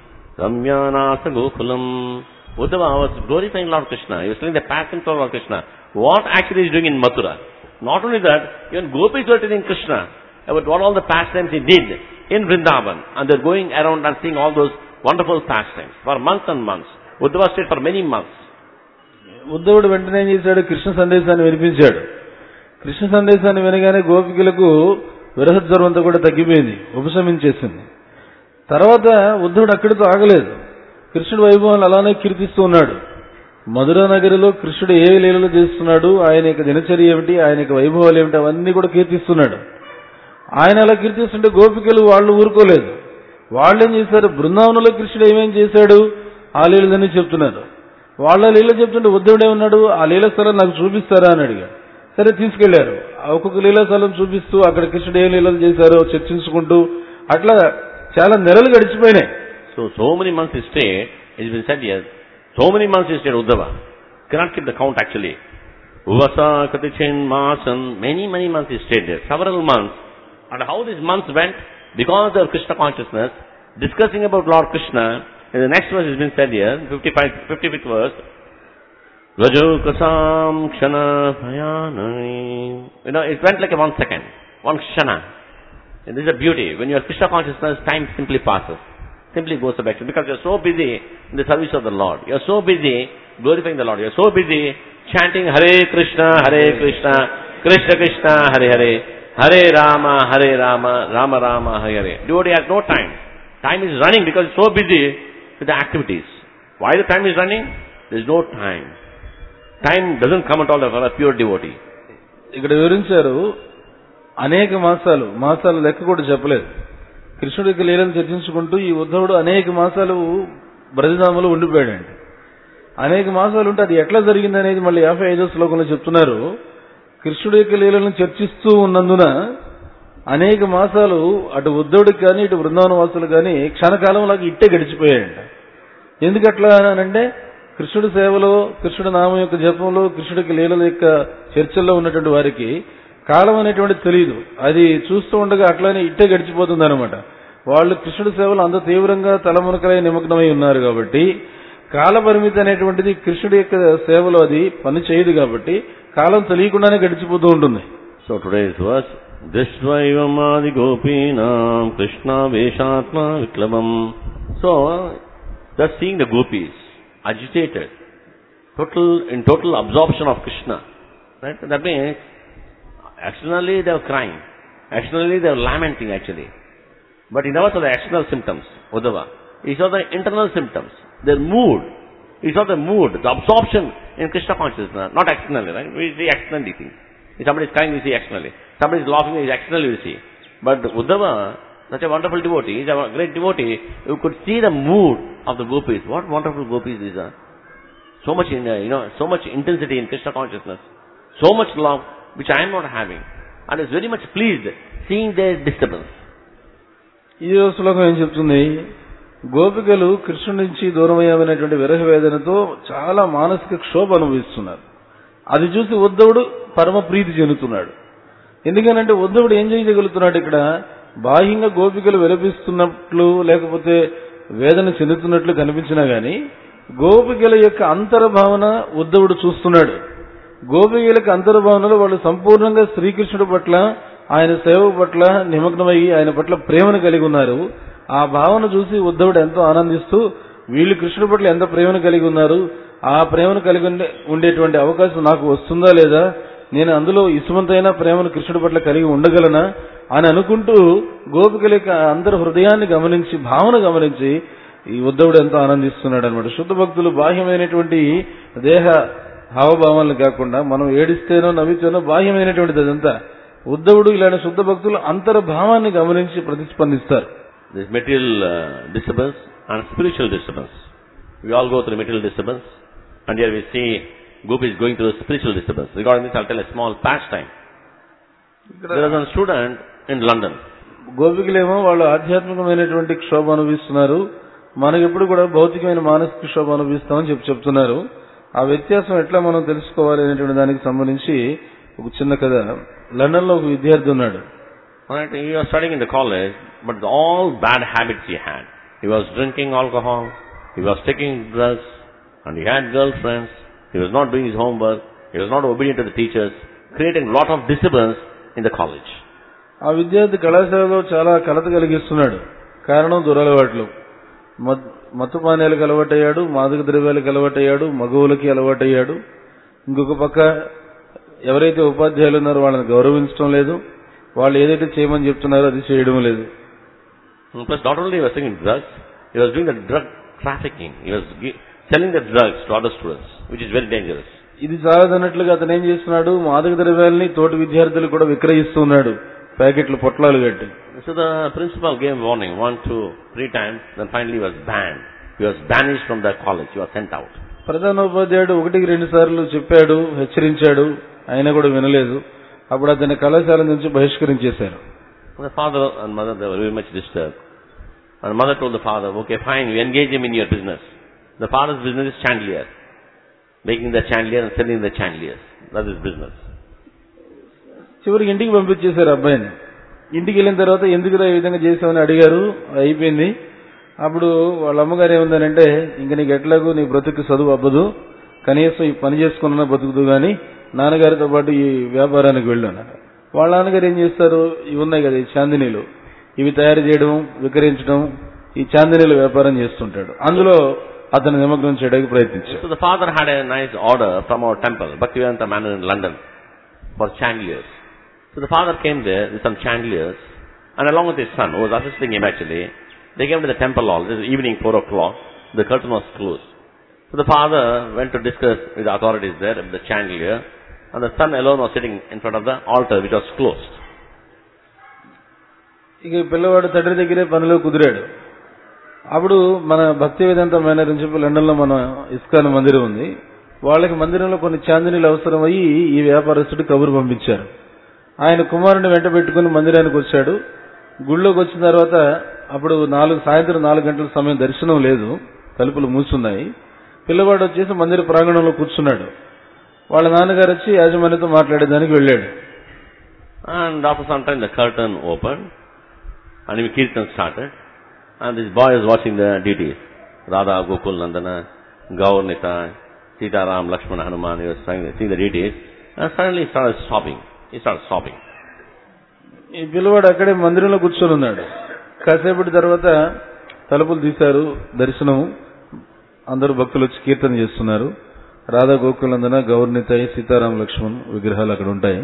Ramyanasa Gokulam. Uddhava was glorifying Lord Krishna. He was telling the passion for Lord Krishna. What actually he is doing in Mathura. Not only that, even Gopis were telling Krishna about what all the pastimes he did in Vrindavan. And they're going around and seeing all those wonderful pastimes for months and months. Uddhava stayed for many months. ఉద్ధవుడు వెంటనే ఏం చేశాడు, కృష్ణ సందేశాన్ని వినిపించాడు. కృష్ణ సందేశాన్ని వినగానే గోపికలకు విరహ జ్వరం అంతా కూడా తగ్గిపోయింది, ఉపశమించేసింది. తర్వాత ఉద్ధవుడు అక్కడితో ఆగలేదు, కృష్ణుడి వైభవాన్ని అలానే కీర్తిస్తూ ఉన్నాడు. మధుర నగరిలో కృష్ణుడు ఏ లీలలు చేస్తున్నాడు, ఆయన యొక్క దినచర్య ఏమిటి, ఆయన యొక్క వైభవాలు ఏమిటి, అవన్నీ కూడా కీర్తిస్తున్నాడు. ఆయన అలా కీర్తిస్తుంటే గోపికలు వాళ్ళు ఊరుకోలేదు. వాళ్ళు ఏం చేశారు, బృందావనంలో కృష్ణుడు ఏమేం చేశాడు ఆ లీలలన్నీ చెప్తున్నారు. వాళ్ళ లీల చెప్తుంటే ఉద్ధవుడే ఉన్నాడు, ఆ లీల స్థలం నాకు చూపిస్తారా అని అడిగాడు. సరే తీసుకెళ్లారు. ఒక్కొక్క లీలాస్థలం చూపిస్తూ అక్కడ కృష్ణుడు ఏ లీలలు చేశారో చర్చించుకుంటూ అట్లా చాలా నెలలు గడిచిపోయినాయి. So, so many months he stayed, it's been said here, so many months he stayed Uddhava. Cannot keep the count actually. Uvasa Katichin Masan, many, many months he stayed there, several months. And how these months went? Because of Krishna consciousness, discussing about Lord Krishna, in the next verse has been said here, fifty-five, fifty-fifth verse, Rajo Kasam Kshana Bhayanani. You know, it went like a one second, one Kshana. And this is a beauty. When you are Krishna consciousness, time simply passes. Simply goes back. Because you are so busy in the service of the Lord. You are so busy glorifying the Lord. You are so busy chanting Hare Krishna, Hare Krishna, Krishna Krishna, Hare Hare, Hare Rama, Hare Rama, Rama Rama, Hare Hare. Devotee has no time. Time is running because he is so busy with the activities. Why the time is running? There is no time. Time doesn't come at all for a pure devotee. ఇక్కడ వివరించారు అనేక మాసాలు మాసాలు లెక్క కూడా చెప్పలేదు. కృష్ణుడి యొక్క లీలను చర్చించుకుంటూ ఈ ఉద్ధవుడు అనేక మాసాలు బ్రజధామలో ఉండిపోయాడండి. అనేక మాసాలు ఉంటే అది ఎట్లా జరిగింది అనేది మళ్ళీ యాభై ఐదో శ్లోకంలో చెప్తున్నారు. కృష్ణుడి యొక్క లీలను చర్చిస్తూ ఉన్నందున అనేక మాసాలు అటు ఉద్ధవుడికి కానీ ఇటు బృందావన వాసులు కానీ క్షణకాలంలాగా ఇట్టే గడిచిపోయాయంట. ఎందుకు అట్లా అంటే కృష్ణుడి సేవలో, కృష్ణుడి నామం యొక్క జపంలో, కృష్ణుడికి లీలల యొక్క చర్చల్లో ఉన్నటువంటి వారికి కాలం అనేటువంటిది తెలియదు. అది చూస్తూ ఉండగా అట్లానే ఇట్టే గడిచిపోతుంది అనమాట. వాళ్ళు కృష్ణుడి సేవలు అంత తీవ్రంగా తలమునకలై నిమగ్నమై ఉన్నారు కాబట్టి కాల పరిమితి అనేటువంటిది కృష్ణుడి యొక్క సేవలో అది పని చేయదు కాబట్టి కాలం తెలియకుండానే గడిచిపోతూ ఉంటుంది. సో టుడేస్ వర్స్ దృష్ట్వైవమాది గోపీనాం కృష్ణ వేషాత్మ విక్లవం. So thus seeing the gopis agitated, total in total absorption of Krishna, right? That means externally they are crying, externally they are lamenting actually, but he never saw the external symptoms. Uddhava, he saw the internal symptoms, their mood. He saw the mood, the absorption in Krishna consciousness, not externally, right? We see externally things. If somebody is crying, we see externally. Somebody is laughing, we externally we see. But Uddhava, such a wonderful devotee, he's a great devotee, you could see the mood of the gopis. What wonderful gopis these are. So much in, uh, you know, so much intensity in Krishna consciousness. So much love, which I am not having. And is very much pleased seeing their disturbance. ఈ శ్లోకం ఏం చెప్తుంది, గోపికలు కృష్ణుడి నుంచి దూరమయ్యామనేటువంటి విరహ వేదనతో చాలా మానసిక క్షోభ అనుభవిస్తున్నారు. అది చూసి ఉద్ధవుడు పరమ ప్రీతి చెందుతున్నాడు. ఎందుకనంటే ఉద్ధవుడు ఏం చేయగలుగుతున్నాడు, ఇక్కడ బాహ్యంగా గోపికలు విలపిస్తున్నట్లు లేకపోతే వేదన చెందుతున్నట్లు కనిపించినా గాని గోపికల యొక్క అంతర్భావన ఉద్ధవుడు చూస్తున్నాడు. గోపికలకు అంతర్భావనలో వాళ్ళు సంపూర్ణంగా శ్రీకృష్ణుడి పట్ల, ఆయన సేవ పట్ల నిమగ్నమయ్యి ఆయన పట్ల ప్రేమను కలిగి ఉన్నారు. ఆ భావన చూసి ఉద్ధవుడు ఎంతో ఆనందిస్తూ వీళ్ళు కృష్ణుడి పట్ల ఎంత ప్రేమను కలిగి ఉన్నారు, ఆ ప్రేమను కలిగి ఉండేటువంటి అవకాశం నాకు వస్తుందా లేదా, నేను అందులో ఇసుమంతైనా ప్రేమను కృష్ణుడి పట్ల కలిగి ఉండగలనా అని అనుకుంటూ గోపికల యొక్క అందరి హృదయాన్ని గమనించి, భావన గమనించి ఈ ఉద్ధవుడు ఎంతో ఆనందిస్తున్నాడు అనమాట. శుద్ధ భక్తులు బాహ్యమైనటువంటి దేహ హావభావాలను కాకుండా మనం ఏడిస్తేనో నవ్వితేనో బాహ్యమైనటువంటిది అదంతా. ఉద్ధవుడు ఇలాంటి శుద్ధ భక్తులు అంతర్భావాన్ని గమనించి ప్రతిస్పందిస్తారు. This material uh, disturbance and spiritual disturbance. We all go through material disturbance, and here we see gopis going through spiritual disturbance. Regarding this, I'll tell a small pastime. There is a student in London. గోపికలేమో వాళ్ళు ఆధ్యాత్మికమైనటువంటి క్షోభ అనుభవిస్తున్నారు, మనకెప్పుడు కూడా భౌతికమైన మానసిక క్షోభ అనుభవిస్తామని చెప్పి చెప్తున్నారు. ఆ వ్యత్యాసం ఎట్లా మనం తెలుసుకోవాలి అనేటువంటి దానికి సంబంధించి ఒక చిన్న కథ. లండన్ లో ఒక విద్యార్థి ఉన్నాడు. Right, he was studying in the college, but all bad habits he had. He was drinking alcohol, he was taking drugs, and he had girlfriends. He was not doing his homework, he was not obedient to the teachers, creating a lot of disturbance in the college. ఆ విద్యార్థి కళాశాలలో చాలా కలత కలిగిస్తున్నాడు. కారణం దురలవాట్లు. మత్తు పానీయాలకు అలవాటయ్యాడు, మాదక ద్రవ్యాలకు అలవాటయ్యాడు, మగవులకి అలవాటయ్యాడు. ఇంకొక పక్క ఎవరైతే ఉపాధ్యాయులు ఉన్నారో వాళ్ళని గౌరవించడం లేదు, వాళ్ళు ఏదైతే చేయమని చెప్తున్నారో అది చేయడం లేదు. Plus not only he was taking drugs, he was doing the drug trafficking. He was selling the drugs to other students, which is very dangerous. ఇది చాలదన్నట్లుగా అతను ఏం చేస్తున్నాడు, మాదక ద్రవ్యాలని తోటి విద్యార్థులు కూడా విక్రయిస్తున్నాడు ప్యాకెట్లు పొట్లాలు కట్టి. So the principal gave warning one, two, three times, then finally he was banned. He was banished from the college. He was sent out. ప్రధానోపాధ్యాయుడు ఒకటికి రెండు సార్లు చెప్పాడు, హెచ్చరించాడు, అయినా కూడా వినలేదు. అప్పుడు అతని కళాశాల నుంచి బహిష్కరించేశారు. The father and mother, they were very much disturbed. And mother told the father, okay, fine, you engage him in your business. The father's business is chandelier. Making the chandelier and selling the chandeliers. That is business. చివరికి ఇంటికి పంపించేశారు అబ్బాయిని. ఇంటికి వెళ్ళిన తర్వాత ఎందుకురా ఈ విధంగా చేసామని అడిగారు. అయిపోయింది. అప్పుడు వాళ్ళ అమ్మగారు ఏముందనంటే, ఇంక నీకు ఎట్లాగూ నీ బ్రతుకు చదువు అవ్వదు, కనీసం ఈ పని చేసుకున్నా బతుకుదు గాని నాన్నగారితో పాటు ఈ వ్యాపారానికి వెళ్ళాను. వాళ్ళ నాన్నగారు ఏం చేస్తారు, ఇవి ఉన్నాయి కదా ఈ చాందినీలు, ఇవి తయారు చేయడం, విక్రయించడం, ఈ చాందినీల వ్యాపారం చేస్తుంటాడు. అందులో అతను నిమగ్నం చేయడానికి ప్రయత్నించాడు. So the father had a nice order from our temple, Bhaktivedanta Manor in London, for chandeliers. So the father came there with some chandeliers, and along with his son, who was assisting him actually, they came to the temple hall. This is evening, four o'clock. The curtain was closed. So the father went to discuss with the authorities there with the chandelier, and the son alone was sitting in front of the altar, which was closed. ఇక పిల్లవాడు తండ్రి దగ్గరే పనిలో కుదిరాడు. అప్పుడు మన భక్తి వేదాంత మేనర్ అని చెప్పి లండన్ లో మన ఇస్కాన్ మందిరం ఉంది. వాళ్ళకి మందిరంలో కొన్ని చాందినీలు అవసరం అయ్యి ఈ వ్యాపారస్తుడు కబురు పంపించారు. ఆయన కుమారుని వెంట పెట్టుకుని మందిరానికి వచ్చాడు. గుళ్ళోకి వచ్చిన తర్వాత అప్పుడు నాలుగు సాయంత్రం నాలుగు గంటల సమయం, దర్శనం లేదు, తలుపులు మూసున్నాయి. పిల్లవాడు వచ్చేసి మందిర ప్రాంగణంలో కూర్చున్నాడు. వాళ్ళ నాన్నగారు వచ్చి యాజమాన్యతో మాట్లాడేదానికి వెళ్ళాడు. And after some time the curtain opened, and the kirtan started, and this boy is watching the deities, Radha, Gokul, Nandana, Gaur, Nitai, Sita, Ram, Lakshmana, Hanuman. He was seeing the deities, and suddenly he started sobbing. He started sobbing. ఈ పిల్లవాడు అక్కడే మందిరంలో కూర్చొని ఉన్నాడు. కాసేపటి తర్వాత తలుపులు తీశారు, దర్శనం, అందరూ భక్తులు వచ్చి కీర్తన చేస్తున్నారు. రాధా, గోకులందన, గౌర్నితాయి, సీతారాం, లక్ష్మణ్ విగ్రహాలు అక్కడ ఉంటాయి.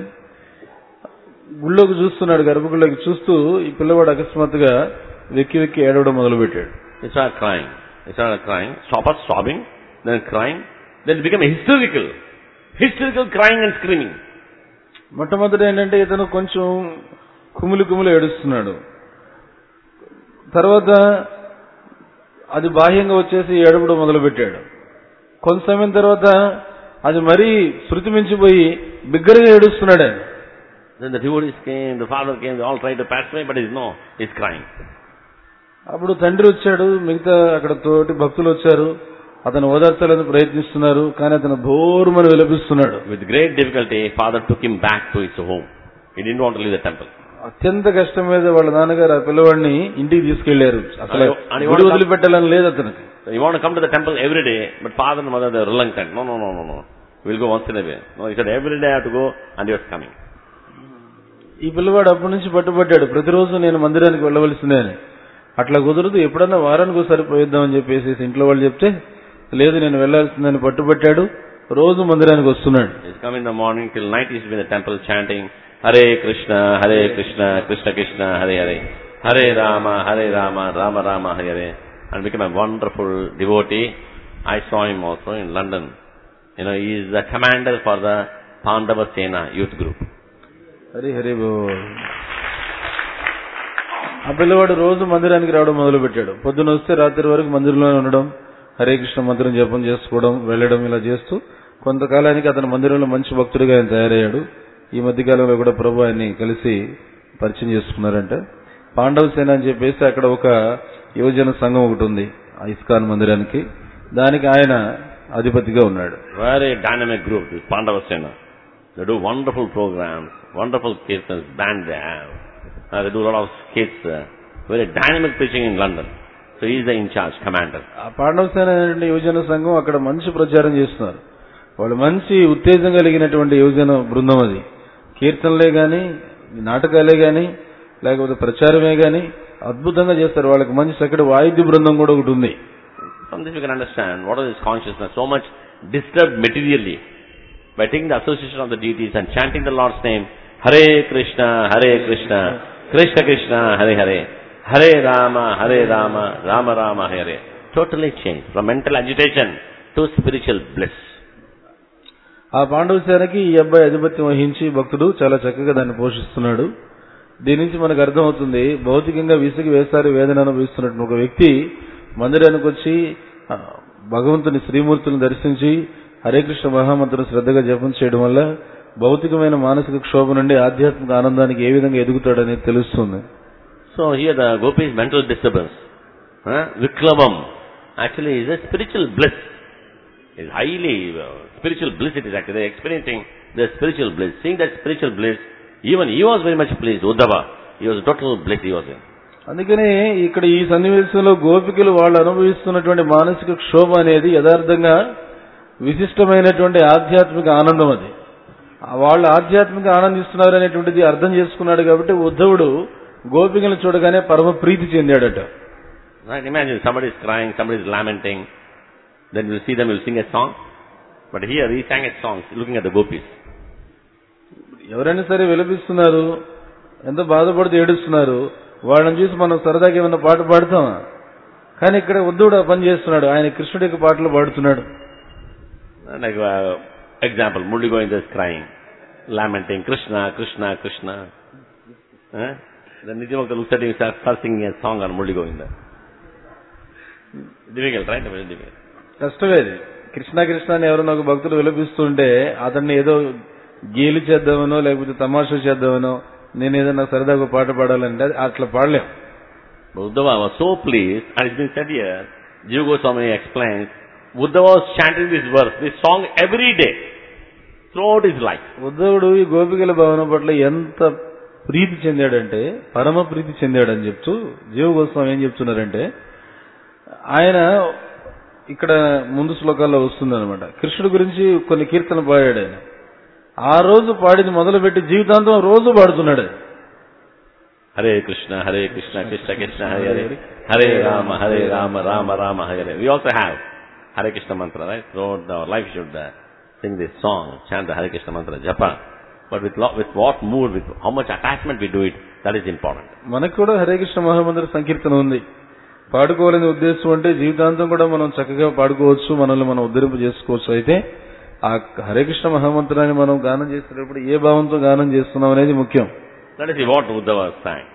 గుళ్ళోకి చూస్తున్నాడు, గర్భగుళ్ళకి చూస్తూ ఈ పిల్లవాడు అకస్మాత్తుగా వెక్కి వెక్కి ఏడవడం మొదలు పెట్టాడు. He started crying. He started crying. Stopped sobbing, then crying. Then became hysterical. Hysterical crying and screaming. మొట్టమొదటి ఏంటంటే ఇతను కొంచెం కుమిలి కుమిలి ఏడుస్తున్నాడు. తర్వాత అది బాహ్యంగా వచ్చేసి ఏడవడం మొదలు పెట్టాడు. కొంత సమయం తర్వాత అది మరీ శృతి మించిపోయి బిగ్గరగా ఏడుస్తున్నాడు. Then the devotees came, the father came, they all tried to pass away, but he's no, he's crying. అప్పుడు తండ్రి వచ్చాడు, మిగతా అక్కడ తోటి భక్తులు వచ్చారు, అతను ఓదార్చాలని ప్రయత్నిస్తున్నారు, కానీ అతను బోరుమని విలపిస్తున్నాడు. With great difficulty, father took him back to his home. He didn't want to leave the temple. అత్యంత కష్టం మీద వాళ్ళ నాన్నగారు ఆ పిల్లవాడిని ఇంటికి తీసుకెళ్లారు. అసలు గుడి వదిలిపెట్టాలని లేదు అతనికి. You want to come to the temple every day, but father and mother, they are reluctant. No, no, no, no, no. We'll go once in a way. No, he said every day I have to go, and he was coming. ఈ పిల్లవాడు అప్పటి నుంచి పట్టుబట్టాడు, ప్రతిరోజు నేను మందిరానికి వెళ్ళవలసిందే అని. అట్లా కుదరదు, ఎప్పుడన్నా వారానికి ఒకసారి పోయిద్దామని చెప్పేసి ఇంట్లో వాళ్ళు చెప్తే లేదు నేను వెళ్లాల్సిందని పట్టుబట్టాడు. రోజు మందిరానికి వస్తున్నాడు. He's come in the morning till night. He's been in the temple chanting Hare Krishna, Hare Krishna, Krishna Krishna, Hare Hare, Hare Rama, Hare Rama, Rama Rama, Hare Hare, and became a wonderful devotee. I saw him also in London. You know, he is the commander for the Pandava Sena youth group. Hari Hari బో. ఆ పిల్లవాడు రోజు మందిరానికి రావడం మొదలు పెట్టాడు. పొద్దున వస్తే రాత్రి వరకు మందిరంలోనే ఉండడం, హరే కృష్ణ మంత్రం జపం చేసుకోవడం, వెళ్ళడం, ఇలా చేస్తూ కొంతకాలానికి అతను మందిరంలో మంచి భక్తుడిగా ఆయన తయారయ్యాడు. ఈ మధ్య కాలంలో కూడా ప్రభు ఆయన్ని కలిసి పరిచయం చేసుకున్నారంట. పాండవ సేన అని చెప్పేసి అక్కడ ఒక యువజన సంఘం ఒకటి ఉంది ఆ ఇస్కాన్ మందిరానికి, దానికి ఆయన అధిపతిగా ఉన్నాడు. Very dynamic group, this Pandava Sena. They do wonderful programs, wonderful kirtans, band they have. Uh, they do a lot of skits, uh, very dynamic preaching in London. So he is the in charge, commander. ఆ పాండవ సేన అనే యువజన సంఘం అక్కడ మంచి ప్రచారం చేస్తున్నారు. వాళ్ళు మంచి ఉత్తేజం కలిగినటువంటి యువజన బృందం అది. కీర్తనలే గాని, నాటకాలే గాని, లేకపోతే ప్రచారమే గాని అద్భుతంగా చేస్తారు. వాళ్ళకి మంచి చక్కటి వాయిద్య బృందం కూడా ఒకటి ఉంది. From this we can understand what is this consciousness, so much disturbed materially. By taking the association of the deities and chanting the Lord's name, Hare Krishna, Hare Krishna, Krishna Krishna, Hare Hare, Hare Rama, Hare Rama, Rama Rama, Hare Hare. Totally changed from mental agitation to spiritual bliss. ఆ పాండవ సేనకి ఈ అబ్బాయి అధిపత్యం వహించి భక్తుడు చాలా చక్కగా దాన్ని పోషిస్తున్నాడు. దీని నుంచి మనకు అర్థమవుతుంది, భౌతికంగా విసిగి వేసారి వేదన అనుభవిస్తున్నట్టు ఒక వ్యక్తి మందిరానికి వచ్చి భగవంతుని శ్రీమూర్తులను దర్శించి హరే కృష్ణ మహామంత్రం శ్రద్ధగా జపం చేయడం వల్ల భౌతికమైన మానసిక క్షోభ నుండి ఆధ్యాత్మిక ఆనందానికి ఏ విధంగా ఎదుగుతాడనేది తెలుస్తుంది. So here the gopis mental disturbance, huh? Viklavam, actually is a spiritual bliss. It's highly uh, spiritual bliss it is actually. They're experiencing the spiritual bliss. Seeing that spiritual bliss, even he was very much pleased. Uddhava, he was total bliss he was in. అందుకనే ఇక్కడ ఈ సన్నివేశంలో గోపికలు వాళ్ళు అనుభవిస్తున్నటువంటి మానసిక క్షోభ అనేది యథార్థంగా విశిష్టమైనటువంటి ఆధ్యాత్మిక ఆనందం. అది వాళ్ళు ఆధ్యాత్మిక ఆనందిస్తున్నారు అనేటువంటిది అర్థం చేసుకున్నాడు కాబట్టి ఉద్ధవుడు గోపికలను చూడగానే పరమ ప్రీతి చెందాడట. Right, imagine somebody is crying, somebody is lamenting, then you see them, you sing a song. But here he sang a song looking at the gopis. ఎవరైనా సరే విలపిస్తున్నారు, ఎంత బాధపడుతూ ఏడుస్తున్నారు, వాళ్ళని చూసి మనం సరదాగా ఏమన్నా పాట పాడుతామా? కానీ ఇక్కడ ఉద్ధవుడు పని చేస్తున్నాడు, ఆయన కృష్ణుడి యొక్క పాటలు పాడుతున్నాడు. Like uh, example, Murli Govinda is crying, lamenting, Krishna, Krishna, Krishna. Huh? Then Nityamakta looks at him and starts singing a song on Murli Govinda. Difficult, right? Very difficult. కష్టమే. కృష్ణ కృష్ణ అని ఎవరైనా ఒక భక్తుడు విలపిస్తుంటే అతన్ని ఏదో గేలి చేద్దామనో లేకపోతే తమాషా చేద్దామనో నేను ఏదైనా సరదాగా పాట పాడాలంటే అట్లా పాడలేం. Uddhava was so pleased, and it's been said here, Jiva Goswami explains, Uddhava was chanting this verse, this song every day, throughout his life. ఉద్ధవుడు ఈ గోపికల భావన పట్ల ఎంత ప్రీతి చెందాడంటే, పరమ ప్రీతి చెందాడని చెప్తూ జీవ గోస్వామి ఏం చెప్తున్నారంటే, ఆయన ఇక్కడ ముందు శ్లోకాల్లో వస్తుందన్నమాట, కృష్ణుడి గురించి కొన్ని కీర్తనలు పాడాడు ఆయన. ఆ రోజు పాడింది మొదలుపెట్టి జీవితాంతం రోజు పాడుతున్నాడు. Hare Krishna Hare Krishna Krishna Krishna Hare Hare, Hare Rama Hare Rama Rama Rama Hare Hare. We also have Hare Krishna mantra, right? Throughout our life should uh, sing this song, chant the Hare Krishna mantra, japa. But with lo- with what mood, with how much attachment we do it, that is important. మనకు కూడా హరే కృష్ణ మహామంత్ర సంకీర్తన ఉంది. పాడుకోవాలనే ఉద్దేశం అంటే జీవితాంతం కూడా మనం చక్కగా పాడుకోవచ్చు, మనల్ని మనం ఉద్ధరింప చేసుకోవచ్చు. అయితే ఆ హరే కృష్ణ మహామంత్రాన్ని మనం గానం చేసేటప్పుడు ఏ భావంతో గానం చేస్తున్నాం అనేది ముఖ్యం. Let us see what Uddhava sang.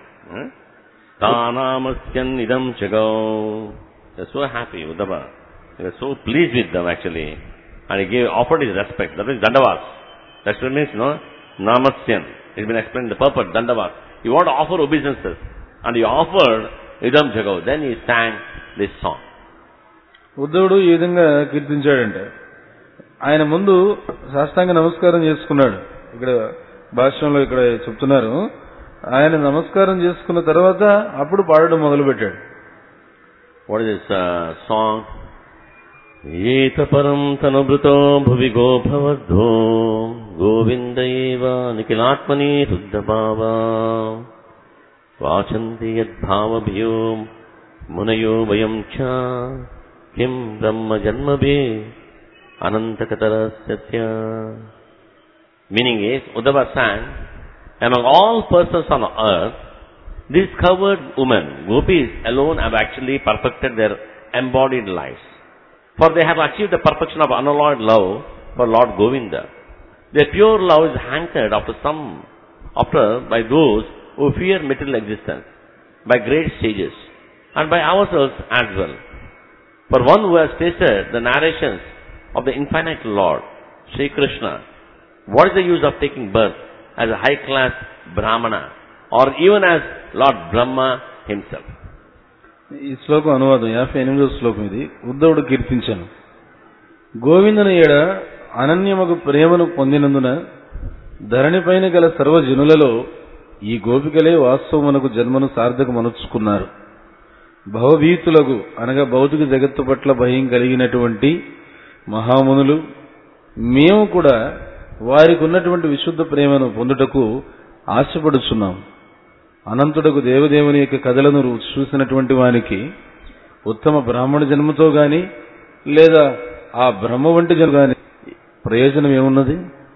Tanamasyan idam chagau. They were so happy, Uddhava. He was so pleased with them actually. And he gave, offered his respect. That is Dandavas. That means, no, Namasyan. It's been explained the purpose, Dandavas. He wanted to offer obeisances. And he offered idam chagau. Then he sang this song. ఉద్ధవుడు ఈ విధంగా కీర్తించాడంటే, ఆయన ముందు సాష్టాంగ నమస్కారం చేసుకున్నాడు. ఇక్కడ భాష్యంలో ఇక్కడ చెప్తున్నారు, ఆయన నమస్కారం చేసుకున్న తర్వాత అప్పుడు పాడడం మొదలు పెట్టాడు. What is this uh, song? ఏత పరం తనుభృతో భువి గోభవద్ధో గోవింద ఏవ నిఖిలాత్మని శుద్ధభావా వాచంతి యద్భావభియో మునయో వయం చ కిం బ్రహ్మ జన్మభే అనంతకతరస్య. Meaning is, Uddhava sang, among all persons on earth, these covered women, gopis alone, have actually perfected their embodied lives. For they have achieved the perfection of unalloyed love for Lord Govinda. Their pure love is anchored after some, after by those who fear material existence, by great sages, and by ourselves as well. For one who has tasted the narrations of the infinite Lord, Sri Krishna, what is the use of taking birth as a high-class Brahmana or even as Lord Brahma himself? ఈ శ్లోకం అనువాదం యాభై ఎనిమిదో శ్లోకం. ఇది ఉద్ధవుడు కీర్తించాను. గోవిందుని ఏడ అనన్యమగు ప్రేమను పొందినందున ధరణిపైన గల సర్వజనులలో ఈ గోపికలే వాస్తవమునకు జన్మను సార్థకమనుచుకున్నారు. భవభీతులకు అనగా భౌతిక జగత్తు పట్ల భయం కలిగినటువంటి మహామునులు మేము కూడా వారికి ఉన్నటువంటి విశుద్ధ ప్రేమను పొందుటకు ఆశపడుచున్నాం. అనంతుడకు దేవదేవుని యొక్క కథలను చూసినటువంటి వానికి ఉత్తమ బ్రాహ్మణ జన్మతో గాని లేదా ఆ బ్రహ్మ వంటి జన్మ గాని ప్రయోజనం ఏమున్నది?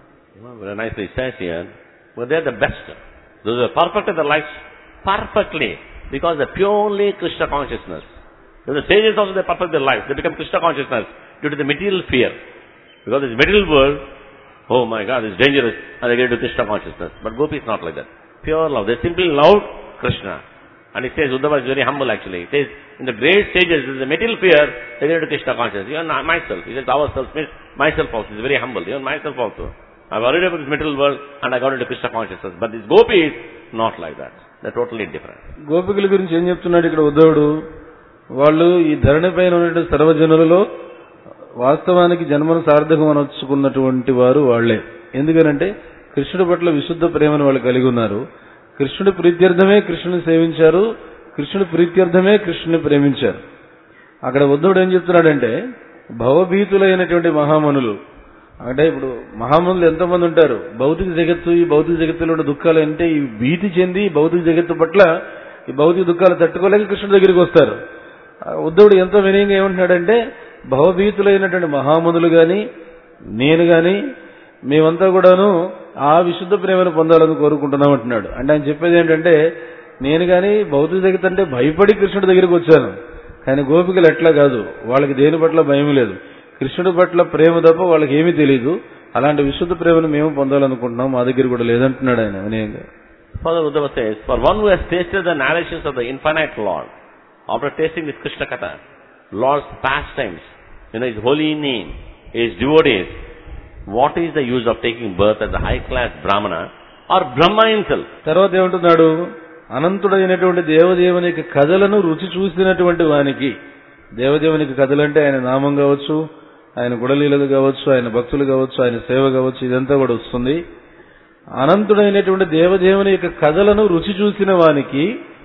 Very nicely says here, but they are the best. Those who are perfect in their lives, perfectly, because they are purely Krishna consciousness. The sages also, they perfect their lives. They become Krishna consciousness due to the material fear. Because this material world, oh my God, it's dangerous, and they get into Krishna consciousness. But Gopi is not like that. Pure love. They simply love Krishna. And he says, Uddhava is very humble actually. He says, in the great stages, the material fear, they get into Krishna consciousness. Even myself, he says, ourselves means myself also. He's very humble. Even myself also. I worried about this material world and I got into Krishna consciousness. But this Gopi is not like that. They're totally different. గోపికల గురించి ఏం చెప్తున్నాడు ఇక్కడ ఉద్ధవుడు? వాళ్ళు ఈ ధరణి పైన ఉన్న సర్వజనులలో వాస్తవానికి జన్మను సార్థకం అనొచ్చుకున్నటువంటి వారు వాళ్లే. ఎందుకనంటే కృష్ణుడి పట్ల విశుద్ధ ప్రేమను వాళ్ళు కలిగి ఉన్నారు. కృష్ణుడి ప్రీత్యర్థమే కృష్ణుని సేవించారు. కృష్ణుడి ప్రీత్యర్థమే కృష్ణుని ప్రేమించారు. అక్కడ ఉద్ధవుడు ఏం చెప్తున్నాడంటే భవభీతులైనటువంటి మహామనులు, అంటే ఇప్పుడు మహామనులు ఎంతమంది ఉంటారు? భౌతిక జగత్తు, ఈ భౌతిక జగత్తులో ఉన్న దుఃఖాలు అంటే ఈ భీతి చెంది భౌతిక జగత్తు పట్ల ఈ భౌతిక దుఃఖాలు తట్టుకోలేక కృష్ణుడి దగ్గరికి వస్తారు. ఉద్ధవుడు ఎంతో వినయంగా ఏమంటున్నాడంటే భవభీతులైనటువంటి మహామనులు గాని నేను గాని మేమంతా కూడాను ఆ విశుద్ధ ప్రేమను పొందాలని కోరుకుంటున్నాం అంటున్నాడు. అంటే ఆయన చెప్పేది ఏంటంటే నేను గాని భౌతిక జగత్ అంటే భయపడి కృష్ణుడి దగ్గరికి వచ్చాను, కానీ గోపికలు ఎట్లా కాదు. వాళ్ళకి దేని పట్ల భయం లేదు, కృష్ణుడి పట్ల ప్రేమ తప్ప వాళ్ళకి ఏమీ తెలియదు. అలాంటి విశుద్ధ ప్రేమను మేము పొందాలనుకుంటున్నాం, మా దగ్గర కూడా లేదంటున్నాడు ఆయన వినయంగా. Father Uddhava says, for one who has tasted the narrations of the infinite Lord, after tasting this Krishna Katha, Lord's pastimes, you know, His holy name, His devotees, what is the use of taking birth as a high-class Brahmana or Brahma himself? తర్వాత ఏమంటున్నాడు? అనంతుడైనటువంటి దేవదేవునికి కథలను రుచి చూసినటువంటి వానికి, దేవదేవునికి కథలంటే ఆయన నామం కావచ్చు, ఆయన గుడలీలలు కావచ్చు, ఆయన భక్తులు కావచ్చు, ఆయన సేవ కావచ్చు, ఇదంతా కూడా వస్తుంది. అనంతుడైనటువంటి దేవదేవుని యొక్క కథలను రుచి చూసిన వానికి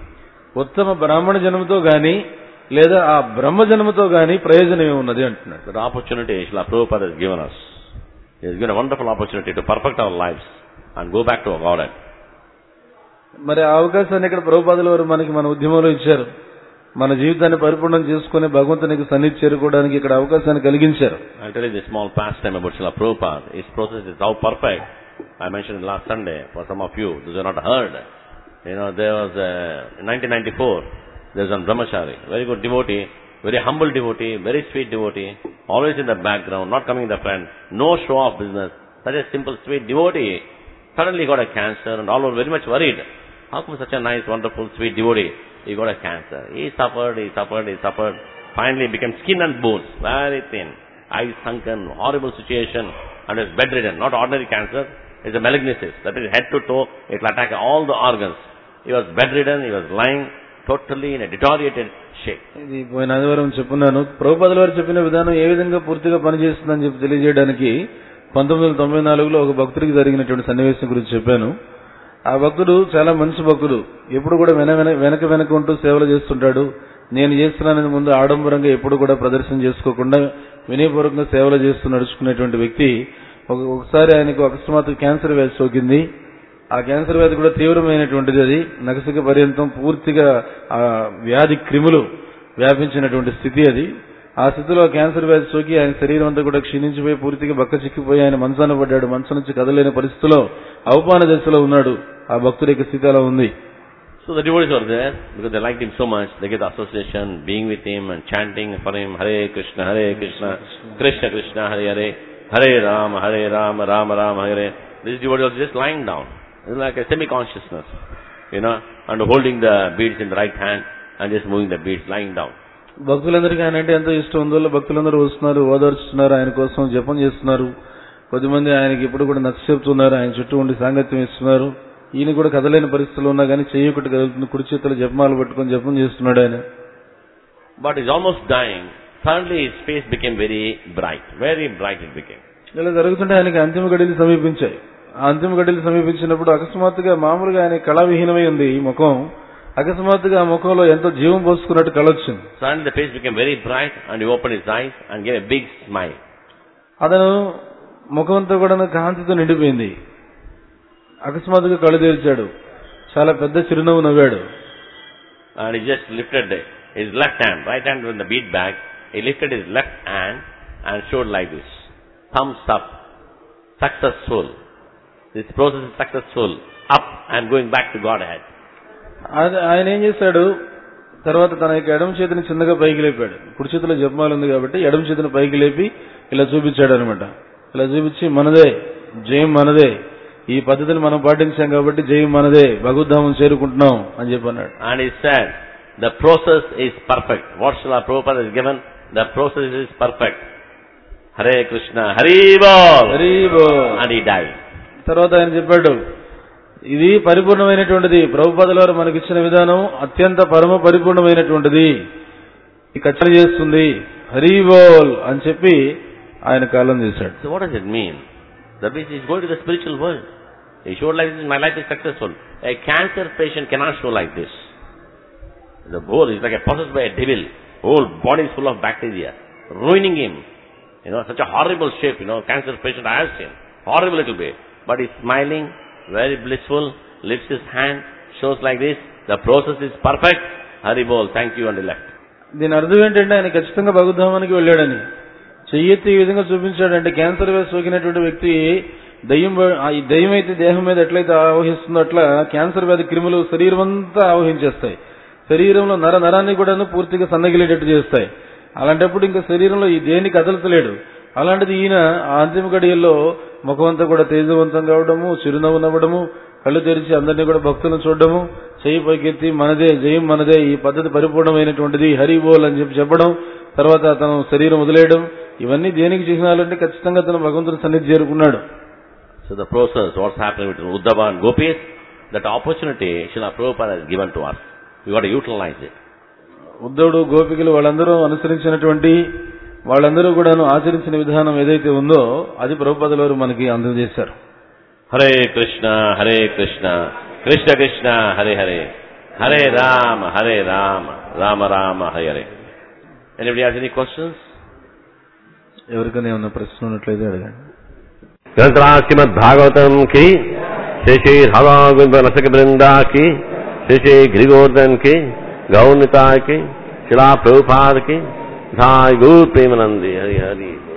ఉత్తమ బ్రాహ్మణ జన్మతో గాని లేదా ఆ బ్రహ్మ జన్మతో గాని ప్రయోజనం ఏమున్నది అంటున్నాడు. The opportunity Srila Prabhupada has given us. He has given a wonderful opportunity to perfect our lives and go back to our Godhead. మరి ఆ అవకాశాన్ని ఇక్కడ ప్రభుపాదుల వారు మనకి మన ఉద్యమంలో ఇచ్చారు. మన జీవితాన్ని పరిపూర్ణం చేసుకుని భగవంతునికి సన్నిధి చేరుకోవడానికి ఇక్కడ అవకాశాన్ని కలిగించారు. I'll tell you the small pastime about Srila Prabhupada. His process is how perfect. I mentioned last Sunday for some of you, those who have not heard. You know, there was uh, in nineteen ninety-four, there was one brahmachari, very good devotee, very humble devotee, very sweet devotee, always in the background, not coming in the front, no show-off business. Such a simple, sweet devotee suddenly got a cancer and all were very much worried. How come such a nice, wonderful, sweet devotee, he got a cancer? He suffered, he suffered, he suffered. Finally became skin and bones, very thin, eyes sunken, horrible situation, and was bedridden. Not ordinary cancer, it's a malignancy. That is head to toe, it will attack all the organs. He was bedridden, he was lying totally in a deteriorated shape. ఇది పోయిన ఆదివారం చెప్పున్నాను. ప్రభుపాదుల వారు చెప్పిన విధానం ఏ విధంగా పూర్తిగా పనిచేస్తుందని చెప్పి తెలియజేయడానికి పంతొమ్మిది వందల తొంభై నాలుగులో ఒక భక్తుడికి జరిగినటువంటి సన్నివేశం గురించి చెప్పాను. ఆ భక్తుడు చాలా మంచి భక్తుడు, ఎప్పుడు కూడా వెన వెనక వెనక ఉంటూ సేవలు చేస్తుంటాడు. నేను చేస్తున్నానని ముందు ఆడంబరంగా ఎప్పుడు కూడా ప్రదర్శన చేసుకోకుండా వినయపూర్వకంగా సేవలు చేస్తూ నడుచుకునేటువంటి వ్యక్తి ఒకసారి ఆయనకు అకస్మాత్తు క్యాన్సర్ వ్యాధి సోకింది. ఆ క్యాన్సర్ వ్యాధి కూడా తీవ్రమైనటువంటిది, అది నగసిక పర్యంతం పూర్తిగా ఆ వ్యాధి క్రిములు వ్యాపించినటువంటి స్థితి అది. ఆ స్థితిలో క్యాన్సర్ వ్యాధి సోకి ఆయన శరీరం అంతా కూడా క్షీణించిపోయి పూర్తిగా బక్క చిక్కిపోయి ఆయన మంచాన పడ్డాడు. మంచం నుంచి కదలేని పరిస్థితిలో అవమాన దశలో ఉన్నాడు. ఆ భక్తుడి యొక్క స్థితి అలా ఉంది. So the devotees were there because they liked him so much. They get the association, being with him and chanting for him, Hare Krishna, Hare Krishna, Krishna Krishna, Hare Hare, Hare Rama, Hare Rama, Rama Rama, Hare. This devotee was just lying down. It's like a semi-consciousness, you know, and holding the beads in the right hand and just moving the beads, lying down. భక్తులందరికీ ఆయన అంటే ఎంతో ఇష్టం. అందువల్ల భక్తులందరూ వస్తున్నారు, ఓదార్చుతున్నారు, ఆయన కోసం జపం చేస్తున్నారు. కొద్దిమంది ఆయనకి ఇప్పుడు కూడా నచ్చ చెప్తున్నారు, ఆయన చుట్టూ ఉండి సాంగత్యం ఇస్తున్నారు. ఈయన కూడా కదలేని పరిస్థితులు ఉన్నా కానీ చెయ్యొకటి కదులుతుంది, కుడి చేతులు జపమాలు పట్టుకొని జపం చేస్తున్నాడు ఆయన. But he's almost dying. Suddenly his face became very bright, very bright it became. ఇలా జరుగుతుంటే ఆయనకి అంతిమ గడియలు సమీపించాయి. ఆ అంతిమ గడియలు సమీపించినప్పుడు అకస్మాత్తుగా మామూలుగా ఆయన కళావిహీనమై ఉంది ఈ ముఖం, అకస్మాత్తుగా ఆ ముఖంలో ఎంతో జీవం పోసుకున్నట్టు కళ వచ్చింది. Suddenly the face became very bright and he opened his eyes and gave a big smile. అతను ముఖం అంతా కూడా కాంతితో నిండిపోయింది. అకస్మాత్తుగా కళ్ళు తెరిచాడు, చాలా పెద్ద చిరునవ్వు నవ్వాడు. And he just lifted his left hand, right hand with the bead bag. He lifted his left hand and showed like this. Thumbs up. Successful. This process is successful. Up and going back to Godhead. ఆయన ఏం చేశాడు, తర్వాత తన యొక్క ఎడమ చేతిని చిన్నగా పైకి లేపాడు. కుడి చేతిలో జపమాల ఉంది కాబట్టి ఎడమ చేతిని పైకి లేపి ఇలా చూపించాడు అనమాట. ఇలా చూపించి మనదే జయం మనదే, ఈ పద్ధతిని మనం పాటించాం కాబట్టి జయం మనదే, భగవద్ధామం చేరుకుంటున్నాం అని చెప్పి అన్నాడు. And he said, the process is perfect. What Srila Prabhupada has given, the process is perfect. Hare Krishna, Hari Bol, Hari Bol. And he died. తర్వాత ఆయన చెప్పాడు, ఇది పరిపూర్ణమైనటువంటిది, ప్రభుపాదుల వారు మనకిచ్చిన విధానం అత్యంత పరమ పరిపూర్ణమైనటువంటిది, ఈ కచ్చరి చేస్తుంది, హరి బోల్ అని చెప్పి ఆయన కాలం చేశాడు. So what does it mean? That means he is going to the spiritual world. He showed like this, my life is successful. A cancer patient cannot show like this. The whole is like a possessed by a devil. Whole body is full of bacteria, ruining him. You know, such a horrible shape, you know, cancer patient I have seen. Horrible little bit. But he's smiling, very blissful, lifts his hand, shows like this. The process is perfect. Hari Bol, thank you, and he left. దీని అర్థం ఏంటంటే ఆయన ఖచ్చితంగా భగవద్ధామానికి వెళ్ళాడని. చెయ్యెత్తి ఈ విధంగా చూపించాడంటే క్యాన్సర్ వేసి సోకినటువంటి వ్యక్తి దయ్యం, ఈ దయ్యం అయితే దేహం మీద ఎట్లయితే ఆవహిస్తుందో అట్లా క్యాన్సర్ వ్యాధి క్రిములు శరీరం అంతా ఆవహించేస్తాయి. శరీరంలో నర నరాన్ని కూడా పూర్తిగా సన్నగిలేటట్టు చేస్తాయి. అలాంటప్పుడు ఇంకా శరీరంలో ఈ దేనికి కదలతలేడు. అలాంటిది ఈయన ఆ అంతిమ గడియల్లో ముఖమంతా కూడా తేజవంతం కావడము, చిరునవ్వు నవ్వడము, కళ్ళు తెరిచి అందరినీ కూడా భక్తులను చూడడము, చెయ్యి పైకెత్తి మనదే జయం మనదే, ఈ పద్ధతి పరిపూర్ణమైనటువంటిది, హరి బోల్ అని చెప్పి చెప్పడం, తర్వాత తను శరీరం వదిలేయడం, ఇవన్నీ దేనికి చిహ్నాలంటే ఖచ్చితంగా తను భగవంతుని సన్నిధి చేరుకున్నాడు. So the process, what's happening with Uddhava and Gopis, that opportunity Srila Prabhupada has given to us. We got to utilize it. ఉద్ధవుడు గోపికలు వాళ్ళందరూ అనుసరించినటువంటి, వాళ్ళందరూ కూడా ఆచరించిన విధానం ఏదైతే ఉందో అది ప్రభుపాదుల వారు మనకి అందజేశారు. Hare Krishna Hare Krishna Krishna Krishna Hare Hare Hare Rama Hare Rama Rama Rama Hare Hare. Anybody has any questions? ఎవరికైనా ఏమన్నా ప్రశ్న ఉన్నట్లయితే అడగండి. గ్రంథరాశ్రీమద్ భాగవతం కి శ్రీ శ్రీ రాధాగోవింద రసక బృందా కి శ్రీ శ్రీ గిరిగోర్ధన్ కి గౌర్నితాయ్ కి శిలా ప్రభుపాద్ కి ధాయ్ గౌర్ ప్రేమానంది హరి హరి.